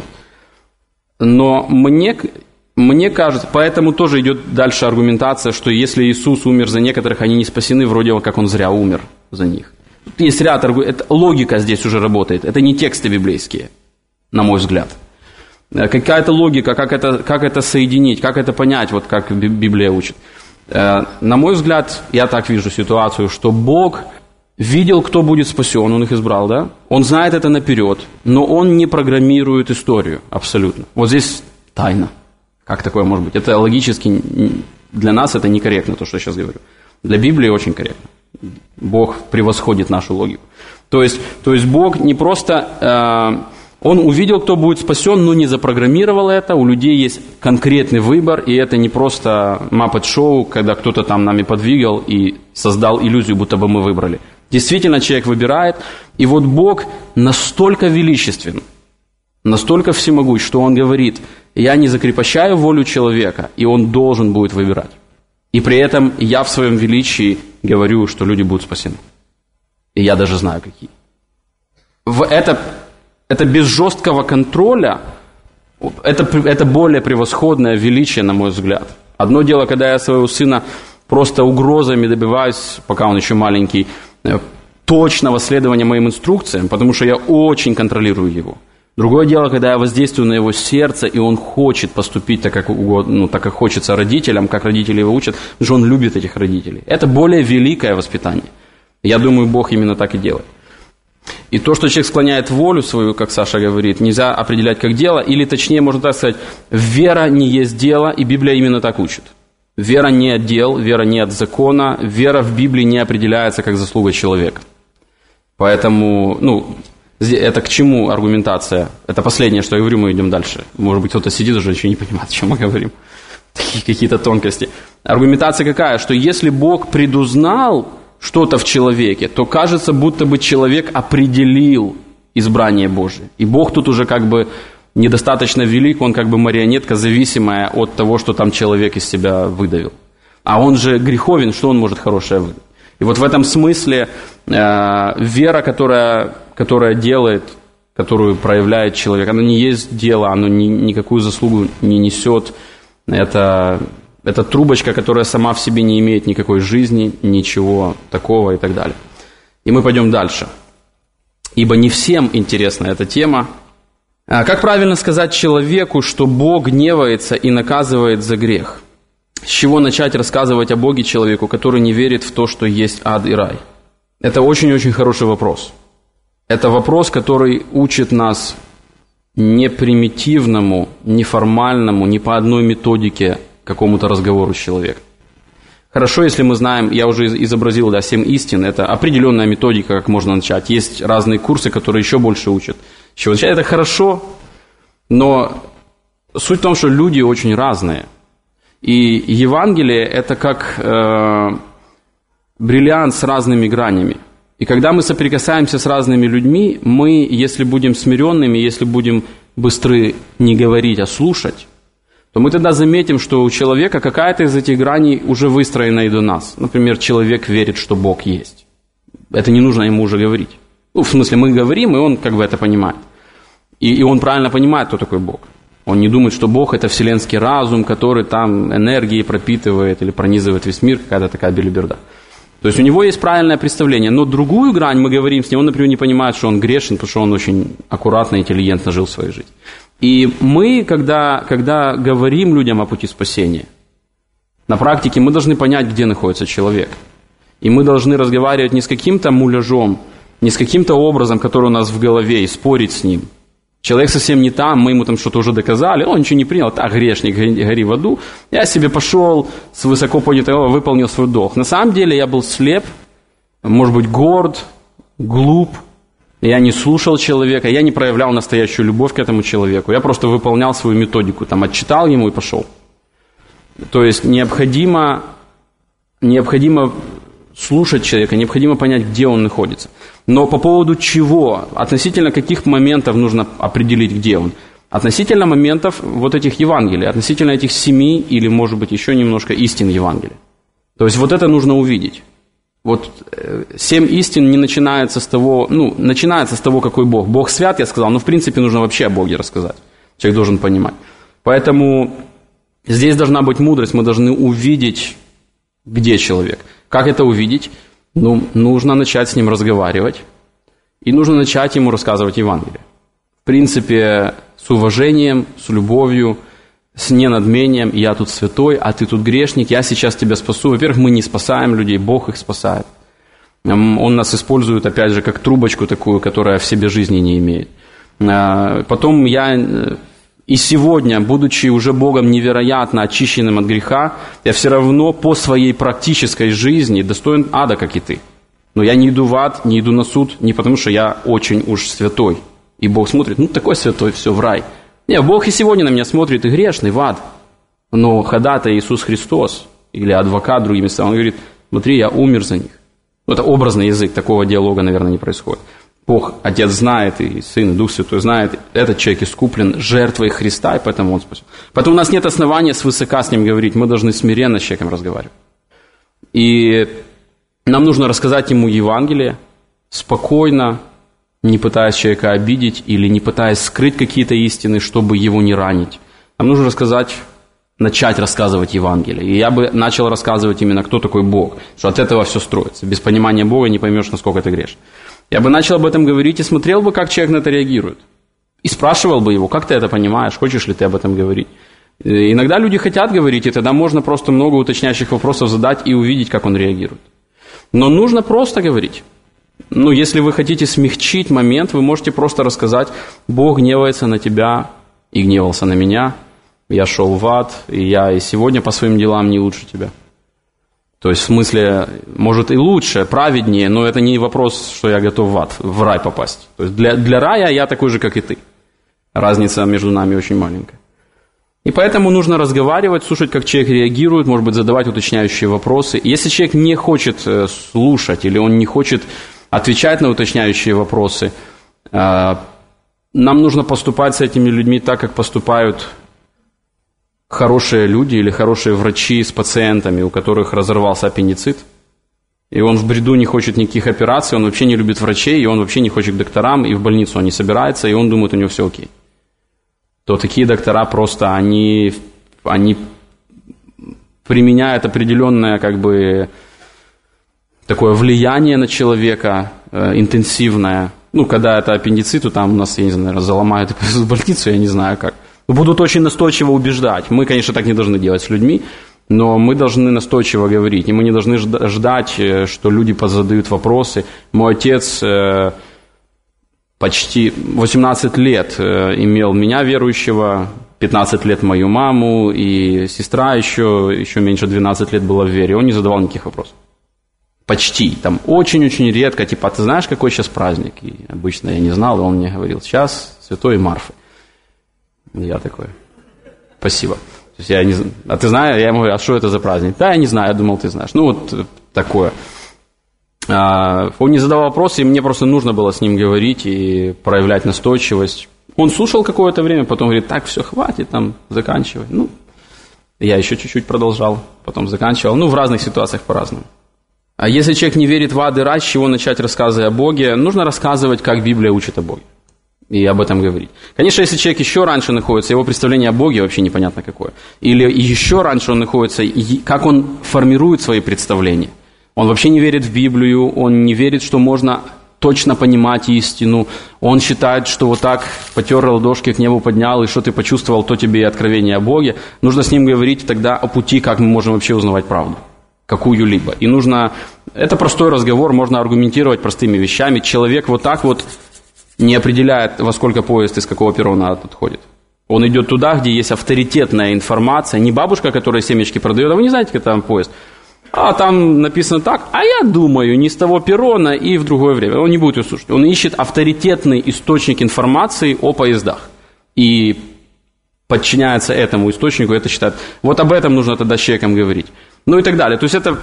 Но мне... Мне кажется, поэтому тоже идет дальше аргументация, что если Иисус умер за некоторых, они не спасены, вроде как Он зря умер за них. Тут есть ряд аргументов, логика здесь уже работает, это не тексты библейские, на мой взгляд. Какая-то логика, как это, как это соединить, как это понять, вот как Библия учит. На мой взгляд, я так вижу ситуацию, что Бог видел, кто будет спасен, Он их избрал, да? Он знает это наперед, но Он не программирует историю абсолютно. Вот здесь тайна. Как такое может быть? Это логически для нас это некорректно, то, что я сейчас говорю. Для Библии очень корректно. Бог превосходит нашу логику. То есть, то есть Бог не просто... Э, Он увидел, кто будет спасен, но не запрограммировал это. У людей есть конкретный выбор, и это не просто Muppet-шоу, когда кто-то там нами подвигал и создал иллюзию, будто бы мы выбрали. Действительно, человек выбирает, и вот Бог настолько величествен, настолько всемогущ, что Он говорит: я не закрепощаю волю человека, и он должен будет выбирать. И при этом я в своем величии говорю, что люди будут спасены. И я даже знаю, какие. В это, это без жесткого контроля, это, это более превосходное величие, на мой взгляд. Одно дело, когда я своего сына просто угрозами добиваюсь, пока он еще маленький, точного следования моим инструкциям, потому что я очень контролирую его. Другое дело, когда я воздействую на его сердце, и он хочет поступить так, как угодно, ну, так, как хочется родителям, как родители его учат, потому что он любит этих родителей. Это более великое воспитание. Я думаю, Бог именно так и делает. И то, что человек склоняет волю свою, как Саша говорит, нельзя определять как дело, или точнее, можно так сказать, вера не есть дело, и Библия именно так учит. Вера не от дел, вера не от закона, вера в Библии не определяется как заслуга человека. Поэтому, ну... Это к чему аргументация? Это последнее, что я говорю, мы идем дальше. Может быть, кто-то сидит уже еще не понимает, о чем мы говорим. Такие какие-то тонкости. Аргументация какая? Что если Бог предузнал что-то в человеке, то кажется, будто бы человек определил избрание Божие. И Бог тут уже как бы недостаточно велик, он как бы марионетка, зависимая от того, что там человек из себя выдавил. А он же греховен, что он может хорошее выдать? И вот в этом смысле э, вера, которая, которая делает, которую проявляет человек, она не есть дело, она ни, никакую заслугу не несет. Это, это трубочка, которая сама в себе не имеет никакой жизни, ничего такого и так далее. И мы пойдем дальше. Ибо не всем интересна эта тема. А как правильно сказать человеку, что Бог гневается и наказывает за грех? С чего начать рассказывать о Боге человеку, который не верит в то, что есть ад и рай? Это очень-очень хороший вопрос. Это вопрос, который учит нас не примитивному, не формальному, не по одной методике какому-то разговору с человеком. Хорошо, если мы знаем, я уже изобразил, да, семь истин, это определенная методика, как можно начать. Есть разные курсы, которые еще больше учат. С чего начать? Это хорошо, но суть в том, что люди очень разные. И Евангелие – это как э, бриллиант с разными гранями. И когда мы соприкасаемся с разными людьми, мы, если будем смиренными, если будем быстры не говорить, а слушать, то мы тогда заметим, что у человека какая-то из этих граней уже выстроена и до нас. Например, человек верит, что Бог есть. Это не нужно ему уже говорить. Ну, в смысле, мы говорим, и он как бы это понимает. И, и он правильно понимает, кто такой Бог. Он не думает, что Бог – это вселенский разум, который там энергией пропитывает или пронизывает весь мир, какая-то такая белиберда. То есть у него есть правильное представление. Но другую грань мы говорим с ним, он, например, не понимает, что он грешен, потому что он очень аккуратно, интеллигентно жил свою жизнь. И мы, когда, когда говорим людям о пути спасения, на практике мы должны понять, где находится человек. И мы должны разговаривать не с каким-то муляжом, не с каким-то образом, который у нас в голове, и спорить с ним. Человек совсем не там, мы ему там что-то уже доказали, он ничего не принял, так, грешник, гори в аду. Я себе пошел с высоко поднятого, выполнил свой долг. На самом деле я был слеп, может быть, горд, глуп. Я не слушал человека, я не проявлял настоящую любовь к этому человеку. Я просто выполнял свою методику, там, отчитал ему и пошел. То есть необходимо, необходимо слушать человека, необходимо понять, где он находится. Но по поводу чего, относительно каких моментов нужно определить, где он? Относительно моментов вот этих Евангелий, относительно этих семи или, может быть, еще немножко истин Евангелия. То есть вот это нужно увидеть. Вот э, семь истин не начинается с того, ну, начинается с того, какой Бог. Бог свят, я сказал, но в принципе нужно вообще о Боге рассказать. Человек должен понимать. Поэтому здесь должна быть мудрость, мы должны увидеть, где человек. Как это увидеть? Ну, нужно начать с ним разговаривать, и нужно начать ему рассказывать Евангелие. В принципе, с уважением, с любовью, с ненадмением. Я тут святой, а ты тут грешник, я сейчас тебя спасу. Во-первых, мы не спасаем людей, Бог их спасает. Он нас использует, опять же, как трубочку такую, которая в себе жизни не имеет. Потом я... И сегодня, будучи уже Богом невероятно очищенным от греха, я все равно по своей практической жизни достоин ада, как и ты. Но я не иду в ад, не иду на суд, не потому что я очень уж святой. И Бог смотрит, ну такой святой, все, в рай. Нет, Бог и сегодня на меня смотрит, и грешный, в ад. Но ходатай Иисус Христос, или адвокат, другими словами, он говорит, смотри, я умер за них. Ну, это образный язык, такого диалога, наверное, не происходит. Бог, Отец знает, и Сын, и Дух Святой знает, этот человек искуплен жертвой Христа, и поэтому он спасен. Поэтому у нас нет основания свысока с ним говорить, мы должны смиренно с человеком разговаривать. И нам нужно рассказать ему Евангелие спокойно, не пытаясь человека обидеть или не пытаясь скрыть какие-то истины, чтобы его не ранить. Нам нужно рассказать, начать рассказывать Евангелие. И я бы начал рассказывать именно, кто такой Бог, что от этого все строится. Без понимания Бога не поймешь, насколько ты грешен. Я бы начал об этом говорить и смотрел бы, как человек на это реагирует. И спрашивал бы его, как ты это понимаешь, хочешь ли ты об этом говорить. И иногда люди хотят говорить, и тогда можно просто много уточняющих вопросов задать и увидеть, как он реагирует. Но нужно просто говорить. Ну, если вы хотите смягчить момент, вы можете просто рассказать: Бог гневается на тебя и гневался на меня, я шел в ад, и я и сегодня по своим делам не лучше тебя. То есть, в смысле, может и лучше, праведнее, но это не вопрос, что я готов в ад, в рай попасть. То есть, для, для рая я такой же, как и ты. Разница между нами очень маленькая. И поэтому нужно разговаривать, слушать, как человек реагирует, может быть, задавать уточняющие вопросы. Если человек не хочет слушать или он не хочет отвечать на уточняющие вопросы, нам нужно поступать с этими людьми так, как поступают хорошие люди или хорошие врачи с пациентами, у которых разорвался аппендицит, и он в бреду не хочет никаких операций, он вообще не любит врачей, и он вообще не хочет к докторам, и в больницу он не собирается, и он думает, у него все окей. То такие доктора просто, они, они применяют определенное, как бы, такое влияние на человека, э, интенсивное. Ну, когда это аппендицит, то там у нас, я не знаю, наверное, заломают и повезут в больницу, я не знаю как. Будут очень настойчиво убеждать. Мы, конечно, так не должны делать с людьми, но мы должны настойчиво говорить. И мы не должны ждать, что люди позадают вопросы. Мой отец э, почти восемнадцать лет э, имел меня верующего, пятнадцать лет мою маму, и сестра еще, еще меньше двенадцать лет была в вере. Он не задавал никаких вопросов. Почти. Там очень-очень редко. Типа, а ты знаешь, какой сейчас праздник? И обычно я не знал, и он мне говорил: сейчас Святой Марфы. Я такой: спасибо. То есть я не... А ты знаешь? Я ему говорю: а что это за праздник? Да, я не знаю, я думал, ты знаешь. Ну, вот такое. А, он не задавал вопросы, и мне просто нужно было с ним говорить и проявлять настойчивость. Он слушал какое-то время, потом говорит: так, все, хватит, там, заканчивай. Ну, я еще чуть-чуть продолжал, потом заканчивал. Ну, в разных ситуациях по-разному. А если человек не верит в ад и рай, с чего начать рассказывать о Боге? Нужно рассказывать, как Библия учит о Боге. И об этом говорить. Конечно, если человек еще раньше находится, его представление о Боге вообще непонятно какое. Или еще раньше он находится, как он формирует свои представления. Он вообще не верит в Библию, он не верит, что можно точно понимать истину. Он считает, что вот так потер ладошки, к небу поднял, и что ты почувствовал, то тебе и откровение о Боге. Нужно с ним говорить тогда о пути, как мы можем вообще узнавать правду. Какую-либо. И нужно... Это простой разговор, можно аргументировать простыми вещами. Человек вот так вот не определяет, во сколько поезд из какого перрона отходит. Он идет туда, где есть авторитетная информация. Не бабушка, которая семечки продает, а вы не знаете, как там поезд. А там написано так, а я думаю, не с того перрона и в другое время. Он не будет ее слушать. Он ищет авторитетный источник информации о поездах. И подчиняется этому источнику, это считает. Вот об этом нужно тогда с человеком говорить. Ну и так далее. То есть это,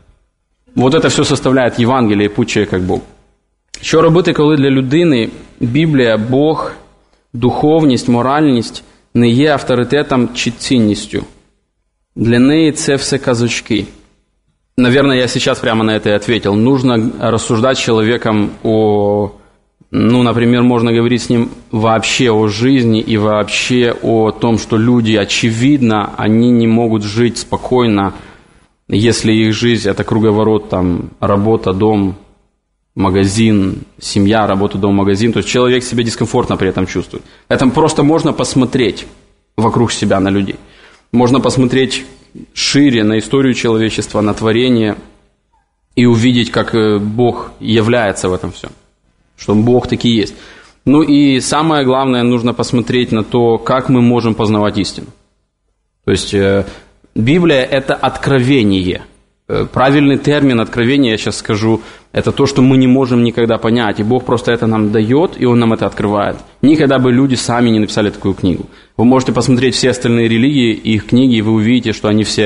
вот это все составляет Євангеліє, путь человека к Богу. Що робити, коли для людини Біблія, Бог, духовність, моральність не є авторитетом чи цінністю? Для неї це все казочки. Наверное, я сейчас прямо на это и ответил. Нужно рассуждать с человеком о, ну, например, можно говорить с ним вообще о жизни и вообще о том, что люди, очевидно, они не могут жить спокойно, если их жизнь – это круговорот, там, работа, дом, магазин, семья, работа, дом, магазин. То есть человек себя дискомфортно при этом чувствует. Это просто можно посмотреть вокруг себя на людей. Можно посмотреть шире на историю человечества, на творение и увидеть, как Бог является в этом всем. Что Бог таки есть. Ну и самое главное, нужно посмотреть на то, как мы можем познавать истину. То есть Библия – это откровение. Правильный термин откровения, я сейчас скажу, это то, что мы не можем никогда понять. И Бог просто это нам дает, и Он нам это открывает. Никогда бы люди сами не написали такую книгу. Вы можете посмотреть все остальные религии, их книги, и вы увидите, что они все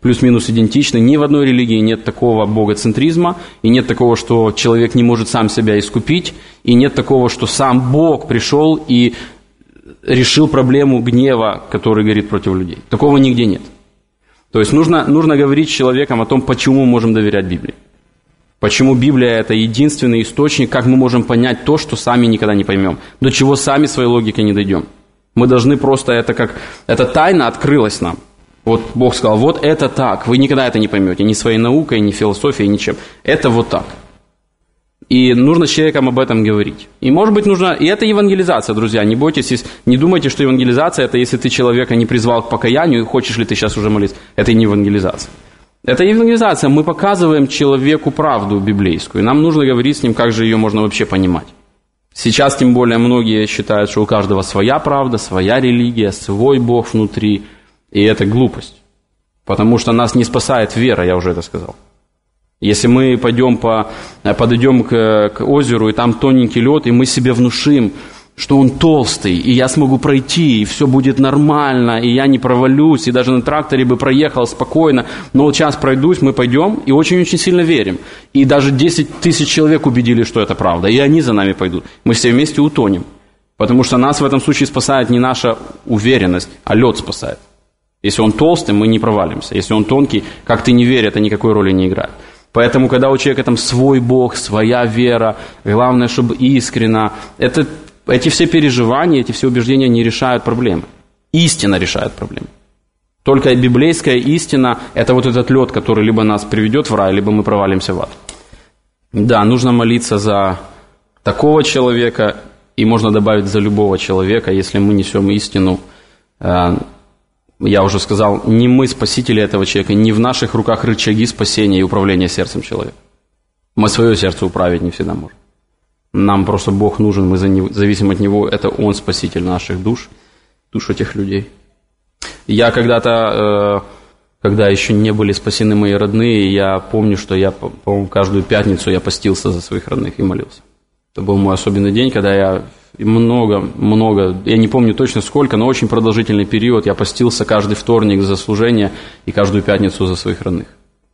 плюс-минус идентичны. Ни в одной религии нет такого богоцентризма, и нет такого, что человек не может сам себя искупить, и нет такого, что сам Бог пришел и решил проблему гнева, который горит против людей. Такого нигде нет. То есть нужно, нужно говорить с человеком о том, почему мы можем доверять Библии. Почему Библия – это единственный источник, как мы можем понять то, что сами никогда не поймем, до чего сами своей логикой не дойдем. Мы должны просто, это как, эта тайна открылась нам. Вот Бог сказал, вот это так, вы никогда это не поймете, ни своей наукой, ни философией, ничем. Это вот так. И нужно с человеком об этом говорить. И может быть нужно, и это евангелизация, друзья, не бойтесь, не думайте, что евангелизация – это если ты человека не призвал к покаянию, и хочешь ли ты сейчас уже молиться, это не евангелизация. Это евангелизация, мы показываем человеку правду библейскую, и нам нужно говорить с ним, как же ее можно вообще понимать. Сейчас, тем более, многие считают, что у каждого своя правда, своя религия, свой Бог внутри, и это глупость, потому что нас не спасает вера, я уже это сказал. Если мы пойдем по, подойдем к, к озеру, и там тоненький лед, и мы себе внушим, что он толстый, и я смогу пройти, и все будет нормально, и я не провалюсь, и даже на тракторе бы проехал спокойно, но вот сейчас пройдусь, мы пойдем, и очень-очень сильно верим. И даже десять тысяч человек убедили, что это правда, и они за нами пойдут. Мы все вместе утонем, потому что нас в этом случае спасает не наша уверенность, а лед спасает. Если он толстый, мы не провалимся. Если он тонкий, как ты не верь, это никакой роли не играет. Поэтому, когда у человека там свой Бог, своя вера, главное, чтобы искренно, это... Эти все переживания, эти все убеждения не решают проблемы. Истина решает проблемы. Только библейская истина – это вот этот лед, который либо нас приведет в рай, либо мы провалимся в ад. Да, нужно молиться за такого человека, и можно добавить за любого человека, если мы несем истину. Я уже сказал, не мы спасители этого человека, не в наших руках рычаги спасения и управления сердцем человека. Мы свое сердце управить не всегда можем. Нам просто Бог нужен, мы зависим от Него, это Он спаситель наших душ, душ этих людей. Я когда-то, когда еще не были спасены мои родные, я помню, что я, по-моему, каждую пятницу я постился за своих родных и молился. Это был мой особенный день, когда я много, много, я не помню точно сколько, но очень продолжительный период, я постился каждый вторник за служение и каждую пятницу за своих родных.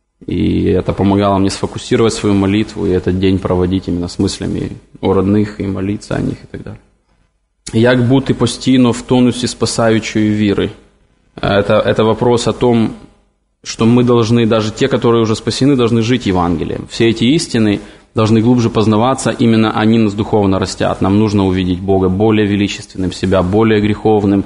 И это помогало мне сфокусировать свою молитву и этот день проводить именно с мыслями о родных и молиться о них и так далее. Як бути постійно в тонусі спасаючої віри? Это, это вопрос о том, что мы должны, даже те, которые уже спасены, должны жить Евангелием. Все эти истины должны глубже познаваться, именно они нас духовно растят. Нам нужно увидеть Бога более величественным, себя более греховным.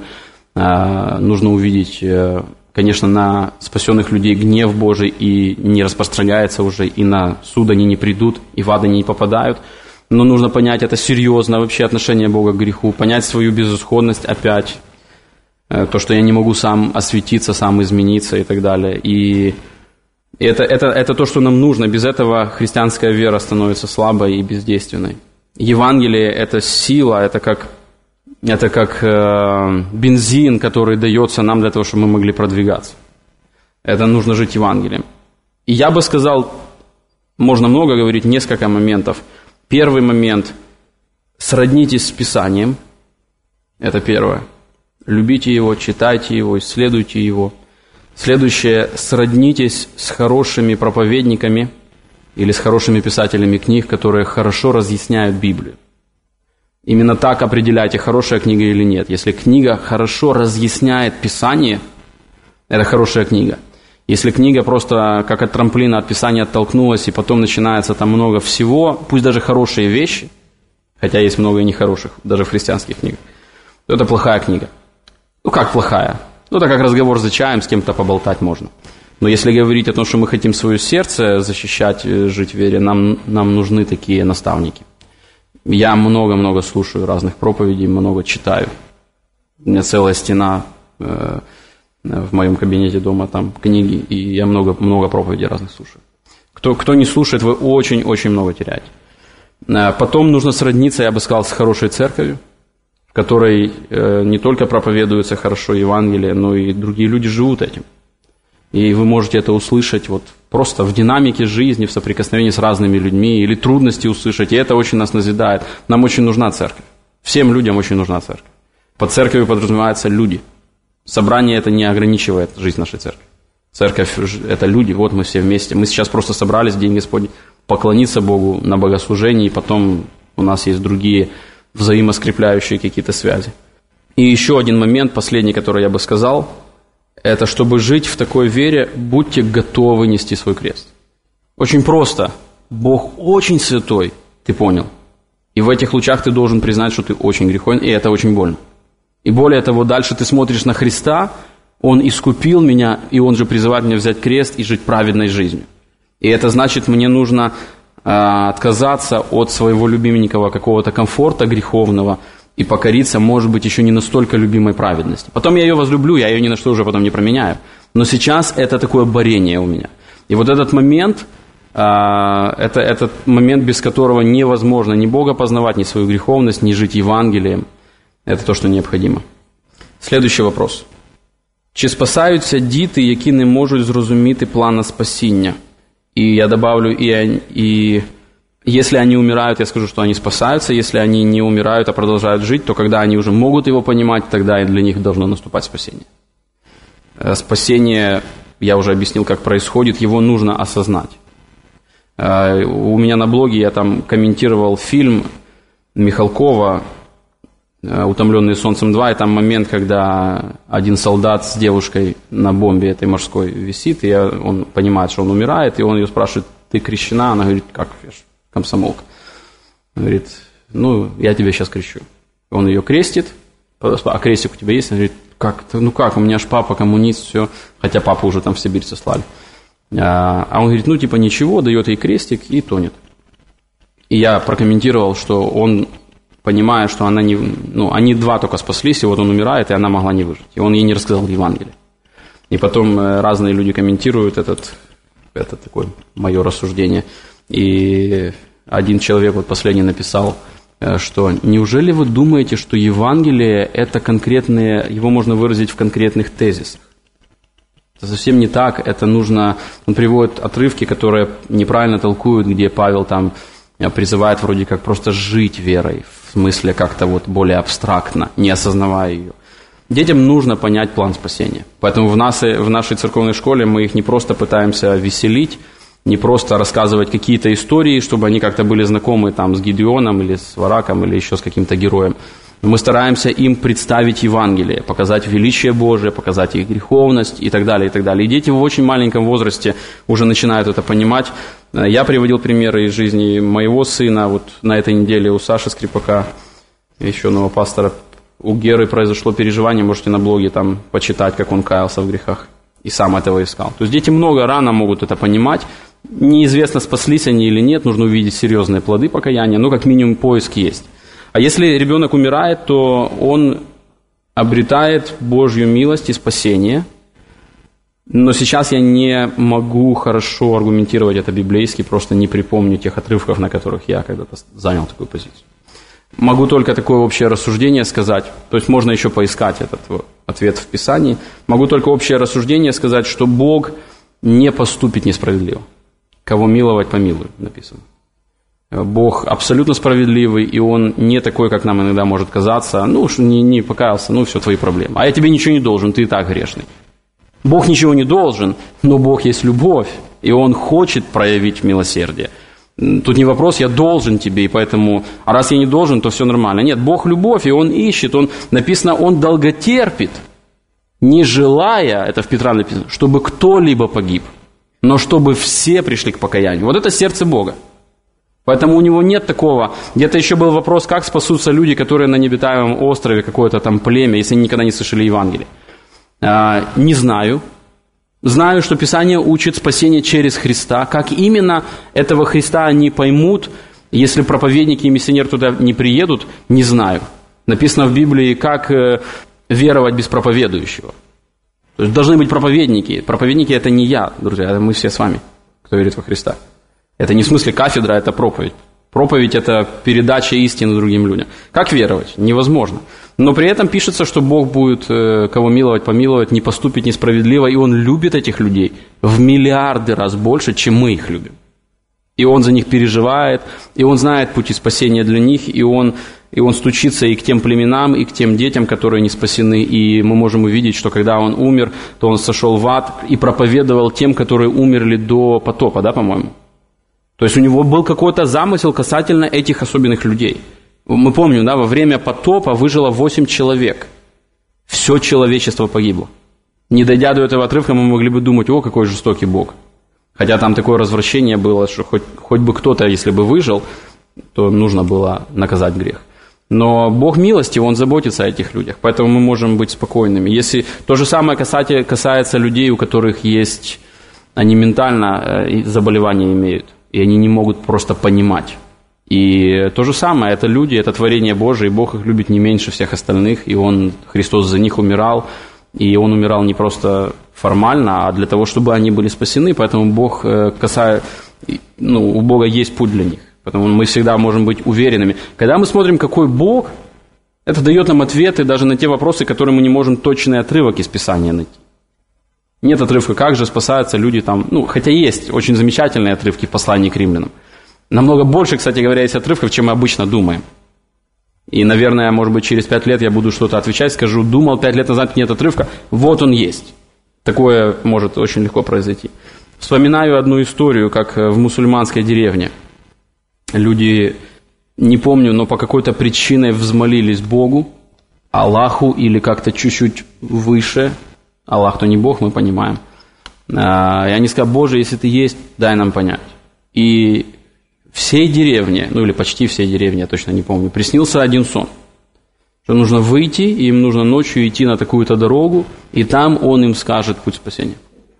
Нужно увидеть... Конечно, на спасенных людей гнев Божий и не распространяется уже, и на суд они не придут, и в ад они не попадают. Но нужно понять это серьезно, вообще отношение Бога к греху, понять свою безысходность опять, то, что я не могу сам осветиться, сам измениться и так далее. И это, это, это то, что нам нужно. Без этого христианская вера становится слабой и бездейственной. Евангелие – это сила, это как... Это как э, бензин, который дается нам для того, чтобы мы могли продвигаться. Это нужно жить Евангелием. И я бы сказал, можно много говорить, несколько моментов. Первый момент – сроднитесь с Писанием. Это первое. Любите его, читайте его, исследуйте его. Следующее – сроднитесь с хорошими проповедниками или с хорошими писателями книг, которые хорошо разъясняют Библию. Именно так определяйте, хорошая книга или нет. Если книга хорошо разъясняет Писание, это хорошая книга. Если книга просто как от трамплина от Писания оттолкнулась, и потом начинается там много всего, пусть даже хорошие вещи, хотя есть много и нехороших, даже в христианских книгах, то это плохая книга. Ну как плохая? Ну это как разговор за чаем, с кем-то поболтать можно. Но если говорить о том, что мы хотим свое сердце защищать, жить в вере, нам, нам нужны такие наставники. Я много-много слушаю разных проповедей, много читаю. У меня целая стена э, в моем кабинете дома, там книги, и я много-много проповедей разных слушаю. Кто, кто не слушает, вы очень-очень много теряете. Потом нужно сродниться, я бы сказал, с хорошей церковью, в которой э, не только проповедуется хорошо Евангелие, но и другие люди живут этим. И вы можете это услышать вот просто в динамике жизни, в соприкосновении с разными людьми, или трудности услышать, и это очень нас назидает. Нам очень нужна церковь. Всем людям очень нужна церковь. Под церковью подразумеваются люди. Собрание это не ограничивает жизнь нашей церкви. Церковь – это люди, вот мы все вместе. Мы сейчас просто собрались в День Господень поклониться Богу на богослужении, и потом у нас есть другие взаимоскрепляющие какие-то связи. И еще один момент, последний, который я бы сказал, это чтобы жить в такой вере, будьте готовы нести свой крест. Очень просто. Бог очень святой, ты понял. И в этих лучах ты должен признать, что ты очень греховен, и это очень больно. И более того, дальше ты смотришь на Христа, Он искупил меня, и Он же призывает меня взять крест и жить праведной жизнью. И это значит, мне нужно э, отказаться от своего любименького какого-то комфорта греховного и покориться, может быть, еще не настолько любимой праведности. Потом я ее возлюблю, я ее ни на что уже потом не променяю. Но сейчас это такое борение у меня. И вот этот момент, э, это этот момент, без которого невозможно ни Бога познавать, ни свою греховность, ни жить Евангелием. Это то, что необходимо. Следующий вопрос. Чи спасаються діти, які не можуть зрозуміти плана спасіння? И я добавлю, и, и если они умирают, я скажу, что они спасаются. Если они не умирают, а продолжают жить, то когда они уже могут его понимать, тогда и для них должно наступать спасение. Спасение, я уже объяснил, как происходит, его нужно осознать. У меня на блоге я там комментировал фильм Михалкова «Утомленные солнцем два», и там момент, когда один солдат с девушкой на бомбе этой морской висит, и он понимает, что он умирает, и он ее спрашивает: ты крещена? Она говорит: как, комсомолка. Он говорит: ну, я тебя сейчас крещу. Он ее крестит: а крестик у тебя есть? Она говорит: как? Ну как, у меня ж папа коммунист, все, хотя папу уже там в Сибирь сослали. А он говорит: ну типа ничего, дает ей крестик и тонет. И я прокомментировал, что он, понимая, что она не, ну, они два только спаслись, и вот он умирает, и она могла не выжить. И он ей не рассказал Евангелие. И потом разные люди комментируют этот, это такое мое рассуждение. И один человек вот последний написал, что неужели вы думаете, что Евангелие – это конкретные, его можно выразить в конкретных тезисах? Это совсем не так, это нужно, он приводит отрывки, которые неправильно толкуют, где Павел там призывает вроде как просто жить верой, в смысле как-то вот более абстрактно, не осознавая ее. Детям нужно понять план спасения. Поэтому в, нас, в нашей церковной школе мы их не просто пытаемся веселить, не просто рассказывать какие-то истории, чтобы они как-то были знакомы там, с Гидеоном или с Вараком или еще с каким-то героем. Мы стараемся им представить Евангелие, показать величие Божие, показать их греховность и так далее, и так далее. И дети в очень маленьком возрасте уже начинают это понимать. Я приводил примеры из жизни моего сына. Вот на этой неделе у Саши Скрипака, еще одного пастора, у Геры произошло переживание, можете на блоге там почитать, как он каялся в грехах и сам этого искал. То есть дети много рано могут это понимать. Неизвестно, спаслись они или нет, нужно увидеть серьезные плоды покаяния, но как минимум поиск есть. А если ребенок умирает, то он обретает Божью милость и спасение. Но сейчас я не могу хорошо аргументировать это библейски, просто не припомню тех отрывков, на которых я когда-то занял такую позицию. Могу только такое общее рассуждение сказать, то есть можно еще поискать этот ответ в Писании. Могу только общее рассуждение сказать, что Бог не поступит несправедливо. Кого миловать, помилуй, написано. Бог абсолютно справедливый, и Он не такой, как нам иногда может казаться. Ну, не, не покаялся, ну, все, твои проблемы. А я тебе ничего не должен, ты и так грешный. Бог ничего не должен, но Бог есть любовь, и Он хочет проявить милосердие. Тут не вопрос, я должен тебе, и поэтому, а раз я не должен, то все нормально. Нет, Бог любовь, и Он ищет, Он, написано, Он долготерпит, не желая, это в Петра написано, чтобы кто-либо погиб, но чтобы все пришли к покаянию. Вот это сердце Бога. Поэтому у него нет такого. Где-то еще был вопрос, как спасутся люди, которые на необитаемом острове, какое-то там племя, если они никогда не слышали Евангелие. А, не знаю. Знаю, что Писание учит спасение через Христа. Как именно этого Христа они поймут, если проповедники и миссионеры туда не приедут, не знаю. Написано в Библии, как э, веровать без проповедующего. То есть должны быть проповедники. Проповедники – это не я, друзья, это мы все с вами, кто верит во Христа. Это не в смысле кафедра, это проповедь. Проповедь – это передача истины другим людям. Как веровать? Невозможно. Но при этом пишется, что Бог будет э, кого миловать, помиловать, не поступить несправедливо, и Он любит этих людей в миллиарды раз больше, чем мы их любим. И Он за них переживает, и Он знает пути спасения для них, и Он и он стучится и к тем племенам, и к тем детям, которые не спасены. И мы можем увидеть, что когда он умер, то он сошел в ад и проповедовал тем, которые умерли до потопа, да, по-моему? То есть у него был какой-то замысел касательно этих особенных людей. Мы помним, да, во время потопа выжило восемь человек. Все человечество погибло. Не дойдя до этого отрывка, мы могли бы думать, о, какой жестокий Бог. Хотя там такое развращение было, что хоть, хоть бы кто-то, если бы выжил, то нужно было наказать грех. Но Бог милостив, Он заботится о этих людях, поэтому мы можем быть спокойными. Если то же самое касается, касается людей, у которых есть, они ментально заболевания имеют, и они не могут просто понимать. И то же самое, это люди, это творение Божие, и Бог их любит не меньше всех остальных, и Он, Христос за них умирал, и Он умирал не просто формально, а для того, чтобы они были спасены, поэтому Бог касается, ну, у Бога есть путь для них. Поэтому мы всегда можем быть уверенными. Когда мы смотрим, какой Бог, это дает нам ответы даже на те вопросы, которые мы не можем точный отрывок из Писания найти. Нет отрывка, как же спасаются люди там, ну, хотя есть очень замечательные отрывки в послании к римлянам. Намного больше, кстати говоря, есть отрывков, чем мы обычно думаем. И, наверное, может быть, через пять лет я буду что-то отвечать, скажу, думал пять лет назад нет отрывка, вот он есть. Такое может очень легко произойти. Вспоминаю одну историю, как в мусульманской деревне. Люди, не помню, но по какой-то причине взмолились Богу, Аллаху или как-то чуть-чуть выше. Аллах, то не Бог, мы понимаем. И они сказали, Боже, если Ты есть, дай нам понять. И всей деревне, ну или почти всей деревне, я точно не помню, приснился один сон. Что нужно выйти, и им нужно ночью идти на такую-то дорогу, и там Он им скажет путь спасения.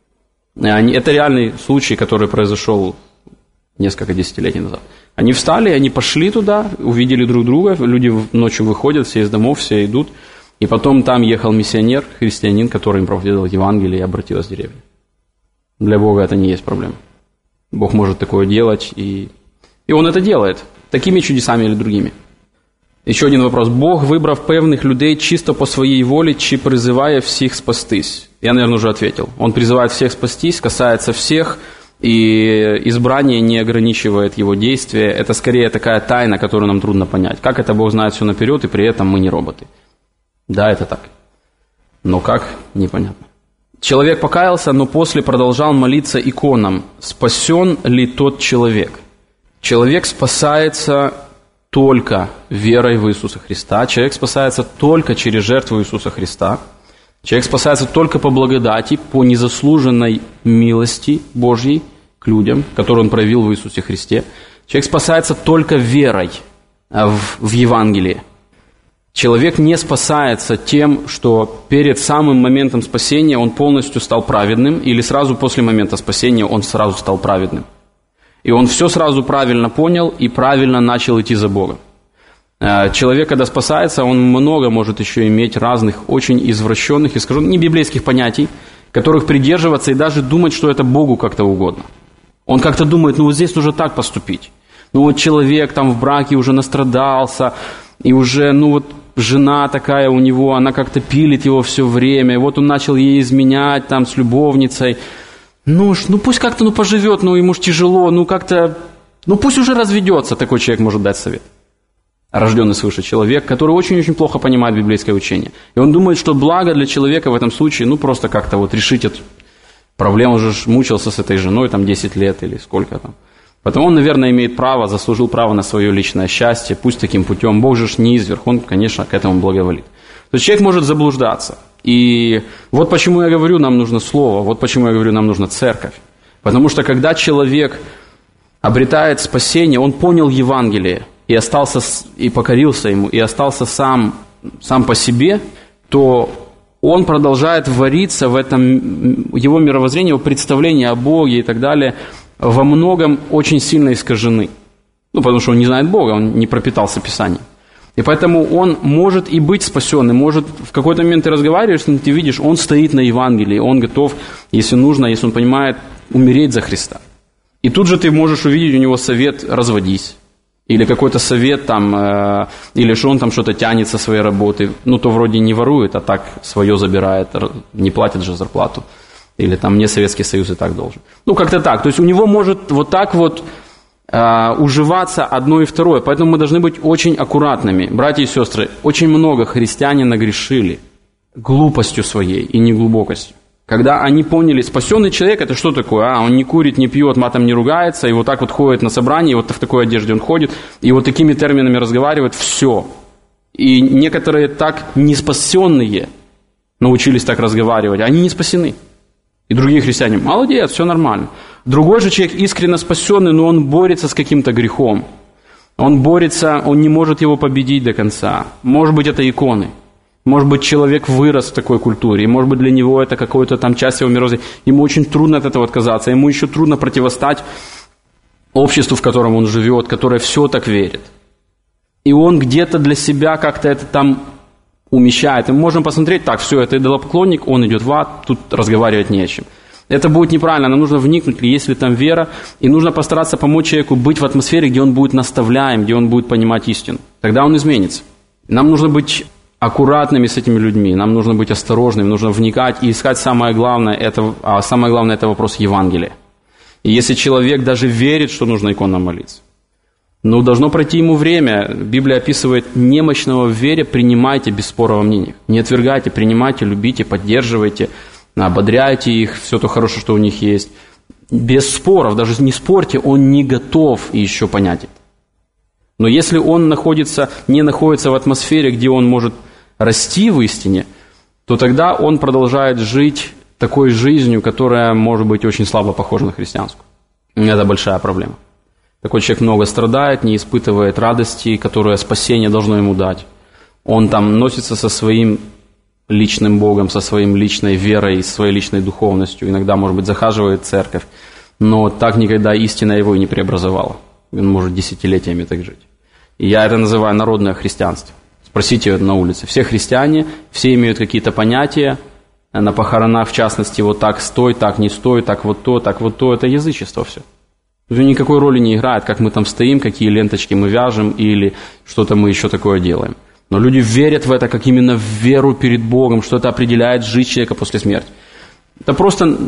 Это реальный случай, который произошел несколько десятилетий назад. Они встали, они пошли туда, увидели друг друга, люди ночью выходят, все из домов, все идут. И потом там ехал миссионер, христианин, который им проповедовал Евангелие, и обратилась деревня. Для Бога это не есть проблема. Бог может такое делать, и, и Он это делает. Такими чудесами или другими. Еще один вопрос. Бог вибрав певних людей чисто по своей воле, чи призывая всех спастись? Я, наверное, уже ответил. Он призывает всех спастись, касается всех, и избрание не ограничивает его действия. Это скорее такая тайна, которую нам трудно понять. Как это Бог знает все наперед, и при этом мы не роботы? Да, это так. Но как? Непонятно. Человек покаялся, но после продолжал молиться иконам. Спасен ли тот человек? Человек спасается только верой в Иисуса Христа. Человек спасается только через жертву Иисуса Христа. Человек спасается только по благодати, по незаслуженной милости Божьей к людям, которую Он проявил в Иисусе Христе. Человек спасается только верой в, в Евангелие. Человек не спасается тем, что перед самым моментом спасения он полностью стал праведным, или сразу после момента спасения он сразу стал праведным. И он все сразу правильно понял и правильно начал идти за Богом. Человек, когда спасается, он много может еще иметь разных, очень извращенных, и скажу, не библейских понятий, которых придерживаться и даже думать, что это Богу как-то угодно. Он как-то думает, ну вот здесь нужно так поступить. Ну вот человек там в браке уже настрадался, и уже, ну вот жена такая у него, она как-то пилит его все время, и вот он начал ей изменять там с любовницей. Ну, ну пусть как-то ну, поживет, ну ему ж тяжело, ну как-то, ну пусть уже разведется, такой человек может дать совет. Рожденный свыше человек, который очень-очень плохо понимает библейское учение. И он думает, что благо для человека в этом случае, ну просто как-то вот решить эту проблему, он же мучился с этой женой там десять лет или сколько там. Поэтому он, наверное, имеет право, заслужил право на свое личное счастье, пусть таким путем. Бог же не изверг, Он, конечно, к этому благоволит. То есть человек может заблуждаться. И вот почему я говорю, нам нужно слово, вот почему я говорю, нам нужна церковь. Потому что когда человек обретает спасение, он понял Евангелие и остался, и покорился ему, и остался сам, сам по себе, то он продолжает вариться в этом, его мировоззрение, его представление о Боге и так далее, во многом очень сильно искажены. Ну, потому что он не знает Бога, он не пропитался Писанием. И поэтому он может и быть спасенным, может в какой-то момент ты разговариваешь с ним, ты видишь, он стоит на Евангелии, он готов, если нужно, если он понимает, умереть за Христа. И тут же ты можешь увидеть у него совет «разводись». Или какой-то совет там, э, или что он там что-то тянет со своей работы, ну, то вроде не ворует, а так свое забирает, не платит же зарплату. Или там мне Советский Союз и так должен. Ну, как-то так. То есть у него может вот так вот уживаться одно и второе. Поэтому мы должны быть очень аккуратными. Братья и сестры, очень много христиане нагрешили глупостью своей и неглубокостью. Когда они поняли, спасенный человек, это что такое? А? Он не курит, не пьет, матом не ругается, и вот так вот ходит на собрание, и вот в такой одежде он ходит, и вот такими терминами разговаривает, все. И некоторые так неспасенные научились так разговаривать, они не спасены. И другие христиане, молодец, все нормально. Другой же человек искренне спасенный, но он борется с каким-то грехом. Он борется, он не может его победить до конца. Может быть, это иконы. Может быть, человек вырос в такой культуре, и может быть, для него это какая-то там часть его мировоззрения. Ему очень трудно от этого отказаться, ему еще трудно противостать обществу, в котором он живет, которое все так верит. И он где-то для себя как-то это там умещает. И мы можем посмотреть, так, все, это идолопоклонник, он идет в ад, тут разговаривать не о чем. Это будет неправильно, нам нужно вникнуть, есть ли там вера, и нужно постараться помочь человеку быть в атмосфере, где он будет наставляем, где он будет понимать истину. Тогда он изменится. Нам нужно быть аккуратными с этими людьми, нам нужно быть осторожными, нужно вникать и искать самое главное, это, а самое главное это вопрос Евангелия. И если человек даже верит, что нужно иконно молиться, но должно пройти ему время. Библия описывает: немощного в вере принимайте без спора во мнениях. Не отвергайте, принимайте, любите, поддерживайте, ободряйте их, все то хорошее, что у них есть. Без споров, даже не спорьте, он не готов еще понять это. Но если он находится, не находится в атмосфере, где он может расти в истине, то тогда он продолжает жить такой жизнью, которая может быть очень слабо похожа на христианскую. Это большая проблема. Такой человек много страдает, не испытывает радости, которую спасение должно ему дать. Он там носится со своим личным Богом, со своей личной верой, своей личной духовностью. Иногда, может быть, захаживает в церковь, но так никогда истина его и не преобразовала. Он может десятилетиями так жить. И я это называю народное христианство. Спросите на улице. Все христиане, все имеют какие-то понятия. На похоронах, в частности, вот так стой, так не стой, так вот то, так вот то. Это язычество все. Никакой роли не играет, как мы там стоим, какие ленточки мы вяжем или что-то мы еще такое делаем. Но люди верят в это, как именно в веру перед Богом, что это определяет жизнь человека после смерти. Это просто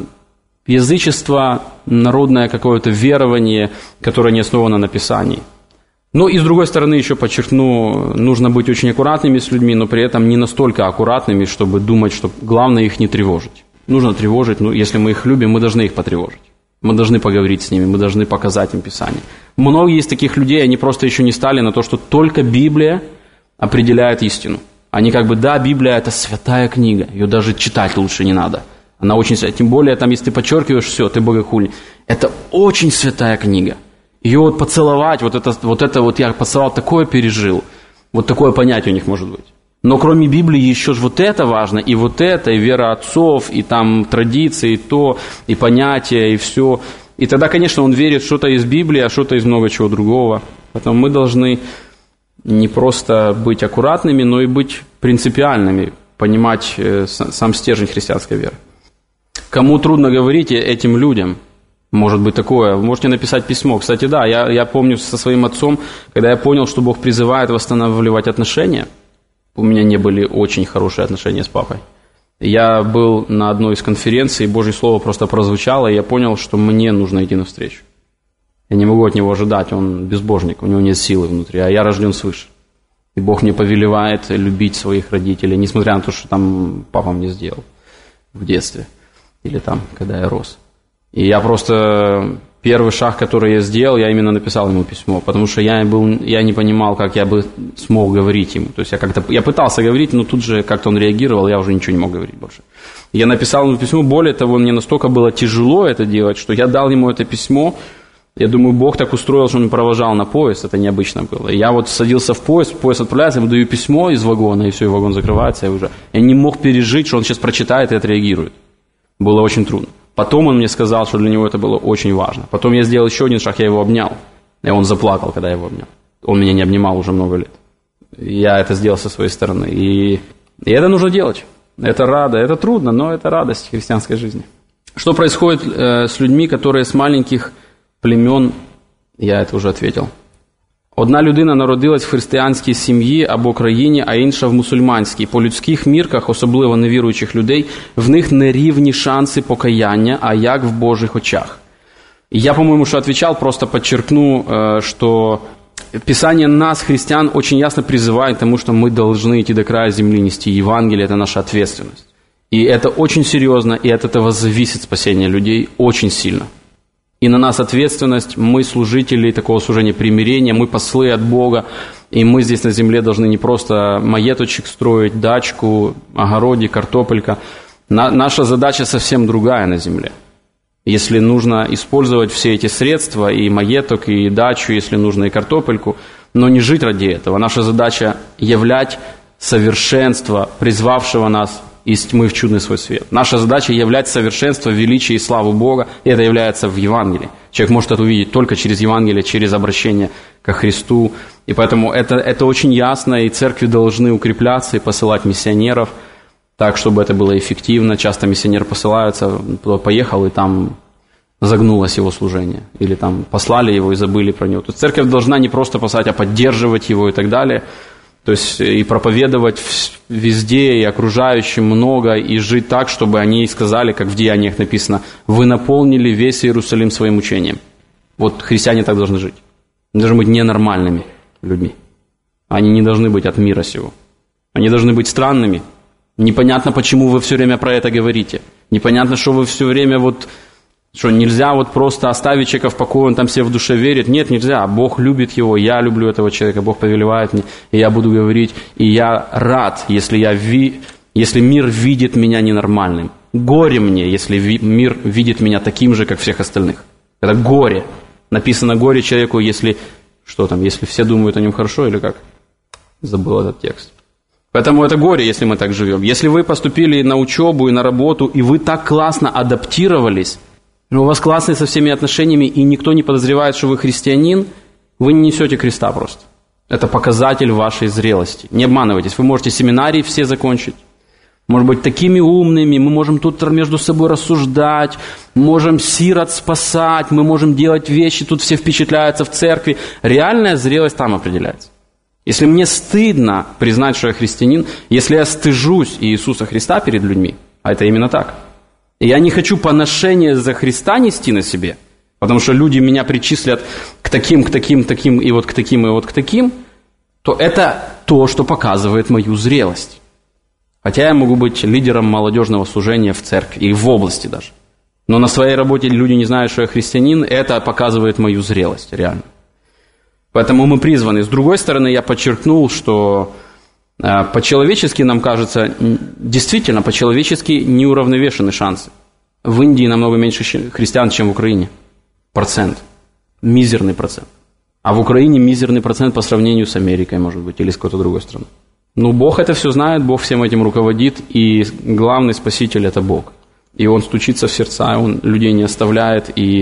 язычество, народное какое-то верование, которое не основано на Писании. Ну и с другой стороны, еще подчеркну, нужно быть очень аккуратными с людьми, но при этом не настолько аккуратными, чтобы думать, что главное их не тревожить. Нужно тревожить, но если мы их любим, мы должны их потревожить. Мы должны поговорить с ними, мы должны показать им Писание. Многие из таких людей, они просто еще не стали на то, что только Библия определяет истину. Они как бы, да, Библия – это святая книга, ее даже читать лучше не надо. Она очень святая, тем более, там, если ты подчеркиваешь, все, ты богохульник. Это очень святая книга. Ее вот поцеловать, вот это, вот это вот я поцеловал, такое пережил. Вот такое понятие у них может быть. Но кроме Библии еще же вот это важно, и вот это, и вера отцов, и там традиции, и то, и понятия, и все. И тогда, конечно, он верит что-то из Библии, а что-то из много чего другого. Поэтому мы должны не просто быть аккуратными, но и быть принципиальными, понимать э, сам стержень христианской веры. Кому трудно говорить, этим людям может быть такое. Вы можете написать письмо. Кстати, да, я, я помню со своим отцом, когда я понял, что Бог призывает восстанавливать отношения. У меня не были очень хорошие отношения с папой. Я был на одной из конференций, Божье Слово просто прозвучало, и я понял, что мне нужно идти навстречу. Я не могу от него ожидать, он безбожник, у него нет силы внутри, а я рожден свыше. И Бог мне повелевает любить своих родителей, несмотря на то, что там папа мне сделал в детстве, или там, когда я рос. И я просто... Первый шаг, который я сделал, я именно написал ему письмо, потому что я, был, я не понимал, как я бы смог говорить ему. То есть я как-то я пытался говорить, но тут же как-то он реагировал, я уже ничего не мог говорить больше. Я написал ему письмо, более того, мне настолько было тяжело это делать, что я дал ему это письмо. Я думаю, Бог так устроил, что он провожал на поезд, это необычно было. Я вот садился в поезд, поезд отправляется, я ему даю письмо из вагона, и все, и вагон закрывается, я уже... Я не мог пережить, что он сейчас прочитает и отреагирует. Было очень трудно. Потом он мне сказал, что для него это было очень важно. Потом я сделал еще один шаг, я его обнял. И он заплакал, когда я его обнял. Он меня не обнимал уже много лет. Я это сделал со своей стороны. И, и это нужно делать. Это радость. Это трудно, но это радость христианской жизни. Что происходит э, с людьми, которые с маленьких племен, я это уже ответил. Одна людина народилась в християнській сім'ї або країні, а інша в мусульманській. По людських мірках, особливо невіруючих людей, в них нерівні шанси покаяння, а як в Божих очах. Я, по-моему, что отвечал, просто подчеркну, что Писание нас, христиан, очень ясно призывает к тому, что мы должны идти до края земли, нести Евангелие, это наша ответственность. И это очень серьезно, и от этого зависит спасение людей очень сильно. И на нас ответственность, мы служители такого служения примирения, мы послы от Бога, и мы здесь на земле должны не просто маеточек строить, дачку, огородик, картопелька. На, наша задача совсем другая на земле. Если нужно использовать все эти средства, и маеток, и дачу, если нужно, и картопельку, но не жить ради этого. Наша задача являть совершенство, призвавшего нас из тьмы в чудный свой свет. Наша задача являть совершенство, величие и славу Бога, и это является в Евангелии. Человек может это увидеть только через Евангелие, через обращение ко Христу. И поэтому это, это очень ясно, и церкви должны укрепляться и посылать миссионеров, так, чтобы это было эффективно. Часто миссионер посылается, поехал, и там загнулось его служение. Или там послали его и забыли про него. То есть церковь должна не просто послать, а поддерживать его и так далее. То есть и проповедовать везде, и окружающим много, и жить так, чтобы они сказали, как в Деяниях написано, «Вы наполнили весь Иерусалим своим учением». Вот христиане так должны жить. Они должны быть ненормальными людьми. Они не должны быть от мира сего. Они должны быть странными. Непонятно, почему вы все время про это говорите. Непонятно, что вы все время вот... Что нельзя вот просто оставить человека в покое, он там себе в душе верит. Нет, нельзя. Бог любит его, я люблю этого человека, Бог повелевает мне, и я буду говорить. И я рад, если, я ви... если мир видит меня ненормальным. Горе мне, если ви... мир видит меня таким же, как всех остальных. Это горе. Написано горе человеку, если... Что там, если все думают о нем хорошо или как? Забыл этот текст. Поэтому это горе, если мы так живем. Если вы поступили на учебу и на работу, и вы так классно адаптировались, у вас классные со всеми отношениями, и никто не подозревает, что вы христианин, вы не несете креста просто. Это показатель вашей зрелости. Не обманывайтесь, вы можете семинарии все закончить. Может быть, такими умными, мы можем тут между собой рассуждать, можем сирот спасать, мы можем делать вещи, тут все впечатляются в церкви. Реальная зрелость там определяется. Если мне стыдно признать, что я христианин, если я стыжусь Иисуса Христа перед людьми, а это именно так, и я не хочу поношение за Христа нести на себе, потому что люди меня причислят к таким, к таким, таким, и вот к таким, и вот к таким, то это то, что показывает мою зрелость. Хотя я могу быть лидером молодежного служения в церкви, и в области даже. Но на своей работе люди не знают, что я христианин, это показывает мою зрелость, реально. Поэтому мы призваны. С другой стороны, я подчеркнул, что э, по-человечески, нам кажется, действительно, по-человечески неуравновешены шансы. В Индии намного меньше христиан, чем в Украине. Процент. Мизерный процент. А в Украине мизерный процент по сравнению с Америкой, может быть, или с какой-то другой страной. Ну, Бог это все знает, Бог всем этим руководит, и главный спаситель – это Бог. И Он стучится в сердца, Он людей не оставляет, и...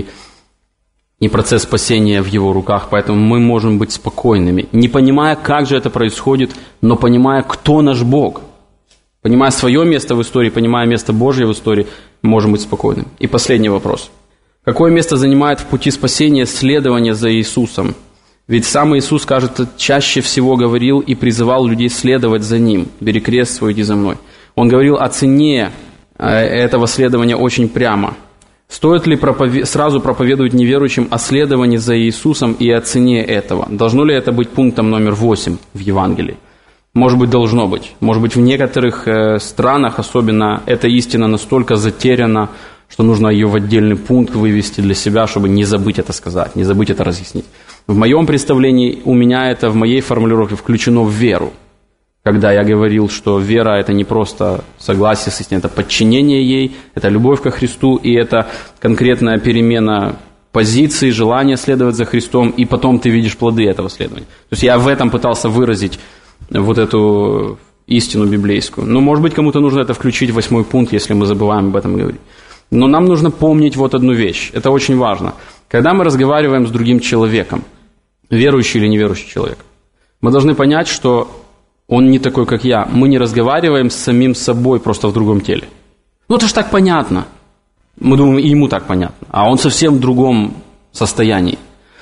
И процесс спасения в Его руках, поэтому мы можем быть спокойными, не понимая, как же это происходит, но понимая, кто наш Бог. Понимая свое место в истории, понимая место Божье в истории, мы можем быть спокойными. И последний вопрос. Какое место занимает в пути спасения следование за Иисусом? Ведь сам Иисус, кажется, чаще всего говорил и призывал людей следовать за Ним. «Бери крест свой, иди за мной». Он говорил о цене этого следования очень прямо. Стоит ли проповед... сразу проповедовать неверующим о следовании за Иисусом и о цене этого? Должно ли это быть пунктом номер восемь в Евангелии? Может быть, должно быть. Может быть, в некоторых э, странах особенно эта истина настолько затеряна, что нужно ее в отдельный пункт вывести для себя, чтобы не забыть это сказать, не забыть это разъяснить. В моем представлении, у меня это в моей формулировке включено в веру. Когда я говорил, что вера – это не просто согласие с истиной, это подчинение ей, это любовь ко Христу, и это конкретная перемена позиции, желание следовать за Христом, и потом ты видишь плоды этого следования. То есть я в этом пытался выразить вот эту истину библейскую. Но, может быть, кому-то нужно это включить в восьмой пункт, если мы забываем об этом говорить. Но нам нужно помнить вот одну вещь, это очень важно. Когда мы разговариваем с другим человеком, верующий или неверующий человек, мы должны понять, что он не такой, как я. Мы не разговариваем с самим собой просто в другом теле. Ну, это же так понятно. Мы думаем, и ему так понятно. А он совсем в другом состоянии.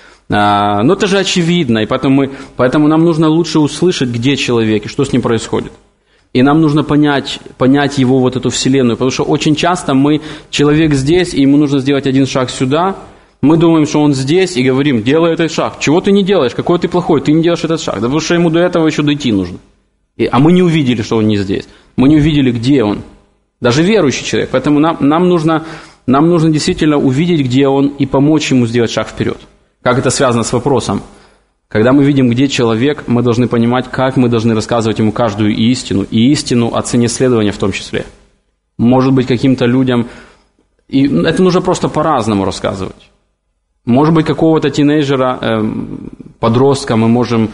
А, но это же очевидно. И поэтому, мы, поэтому нам нужно лучше услышать, где человек и что с ним происходит. И нам нужно понять, понять его вот эту вселенную. Потому что очень часто мы, человек здесь, и ему нужно сделать один шаг сюда. Мы думаем, что он здесь, и говорим, делай этот шаг. Чего ты не делаешь? Какой ты плохой? Ты не делаешь этот шаг. Да потому что ему до этого еще дойти нужно. И, а мы не увидели, что он не здесь. Мы не увидели, где он. Даже верующий человек. Поэтому нам, нам, нужно, нам нужно действительно увидеть, где он, и помочь ему сделать шаг вперед. Как это связано с вопросом? Когда мы видим, где человек, мы должны понимать, как мы должны рассказывать ему каждую истину, и истину о цене следования в том числе. Может быть, каким-то людям... И это нужно просто по-разному рассказывать. Может быть, какого-то тинейджера, э, подростка мы можем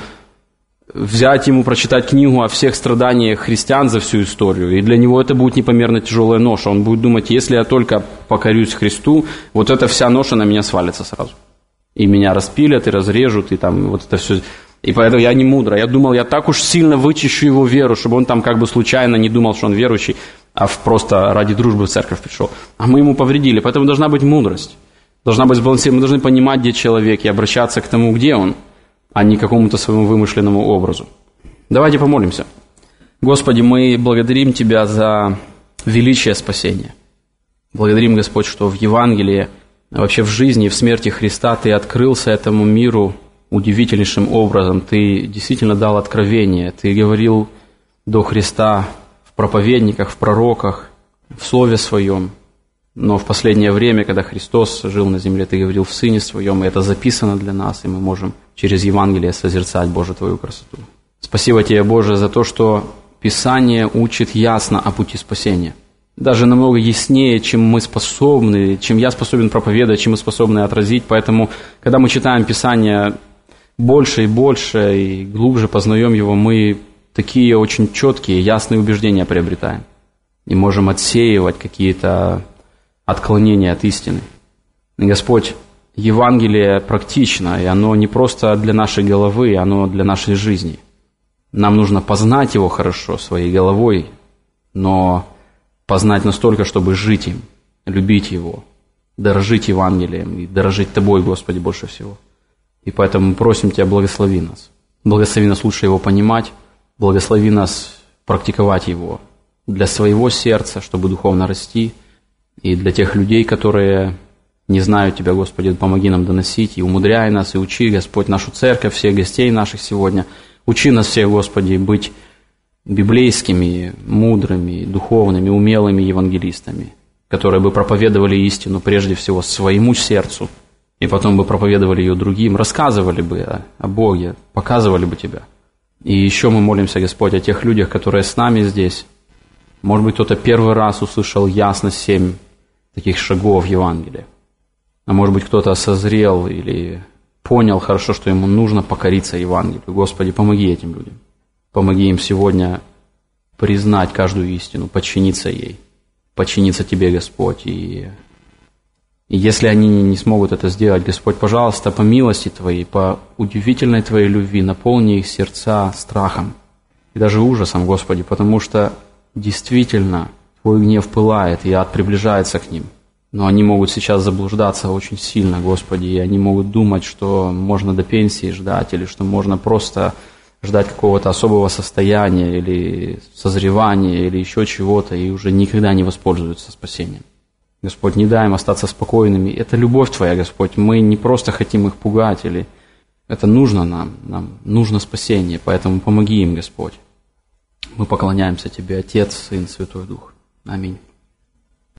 взять ему, прочитать книгу о всех страданиях христиан за всю историю, и для него это будет непомерно тяжелая ноша. Он будет думать, если я только покорюсь Христу, вот эта вся ноша на меня свалится сразу. И меня распилят, и разрежут, и там вот это все. И поэтому я не мудро. Я думал, я так уж сильно вычищу его веру, чтобы он там как бы случайно не думал, что он верующий, а просто ради дружбы в церковь пришел. А мы ему повредили. Поэтому должна быть мудрость. Должна быть сбалансирована. Мы должны понимать, где человек, и обращаться к тому, где он, а не к какому-то своему вымышленному образу. Давайте помолимся. Господи, мы благодарим Тебя за величие спасения. Благодарим, Господь, что в Евангелии, вообще в жизни и в смерти Христа Ты открылся этому миру удивительнейшим образом. Ты действительно дал откровение. Ты говорил до Христа в проповедниках, в пророках, в Слове Своем. Но в последнее время, когда Христос жил на земле, Ты говорил в Сыне Своем, и это записано для нас, и мы можем через Евангелие созерцать, Боже, Твою красоту. Спасибо Тебе, Боже, за то, что Писание учит ясно о пути спасения. Даже намного яснее, чем мы способны, чем я способен проповедовать, чем мы способны отразить. Поэтому, когда мы читаем Писание больше и больше, и глубже познаем его, мы такие очень четкие, ясные убеждения приобретаем. И можем отсеивать какие-то отклонения от истины. И, Господь, Евангелие практично, и оно не просто для нашей головы, оно для нашей жизни. Нам нужно познать его хорошо своей головой, но познать настолько, чтобы жить им, любить его, дорожить Евангелием и дорожить Тобой, Господи, больше всего. И поэтому мы просим Тебя, благослови нас. Благослови нас лучше его понимать, благослови нас практиковать его для своего сердца, чтобы духовно расти, и для тех людей, которые не знают Тебя, Господи, помоги нам доносить, и умудряй нас, и учи, Господь, нашу церковь, всех гостей наших сегодня. Учи нас всех, Господи, быть библейскими, мудрыми, духовными, умелыми евангелистами, которые бы проповедовали истину прежде всего своему сердцу, и потом бы проповедовали ее другим, рассказывали бы о, о Боге, показывали бы Тебя. И еще мы молимся, Господь, о тех людях, которые с нами здесь. Может быть, кто-то первый раз услышал ясно семь таких шагов Евангелия. А может быть, кто-то созрел или понял хорошо, что ему нужно покориться Евангелию. Господи, помоги этим людям. Помоги им сегодня признать каждую истину, подчиниться ей, подчиниться Тебе, Господь. И, и если они не смогут это сделать, Господь, пожалуйста, по милости Твоей, по удивительной Твоей любви, наполни их сердца страхом и даже ужасом, Господи, потому что действительно Твой гнев пылает, и ад приближается к ним. Но они могут сейчас заблуждаться очень сильно, Господи, и они могут думать, что можно до пенсии ждать, или что можно просто ждать какого-то особого состояния, или созревания, или еще чего-то, и уже никогда не воспользуются спасением. Господь, не дай им остаться спокойными. Это любовь Твоя, Господь. Мы не просто хотим их пугать, или это нужно нам, нам нужно спасение, поэтому помоги им, Господь. Мы поклоняемся Тебе, Отец, Сын, Святой Дух. Аминь.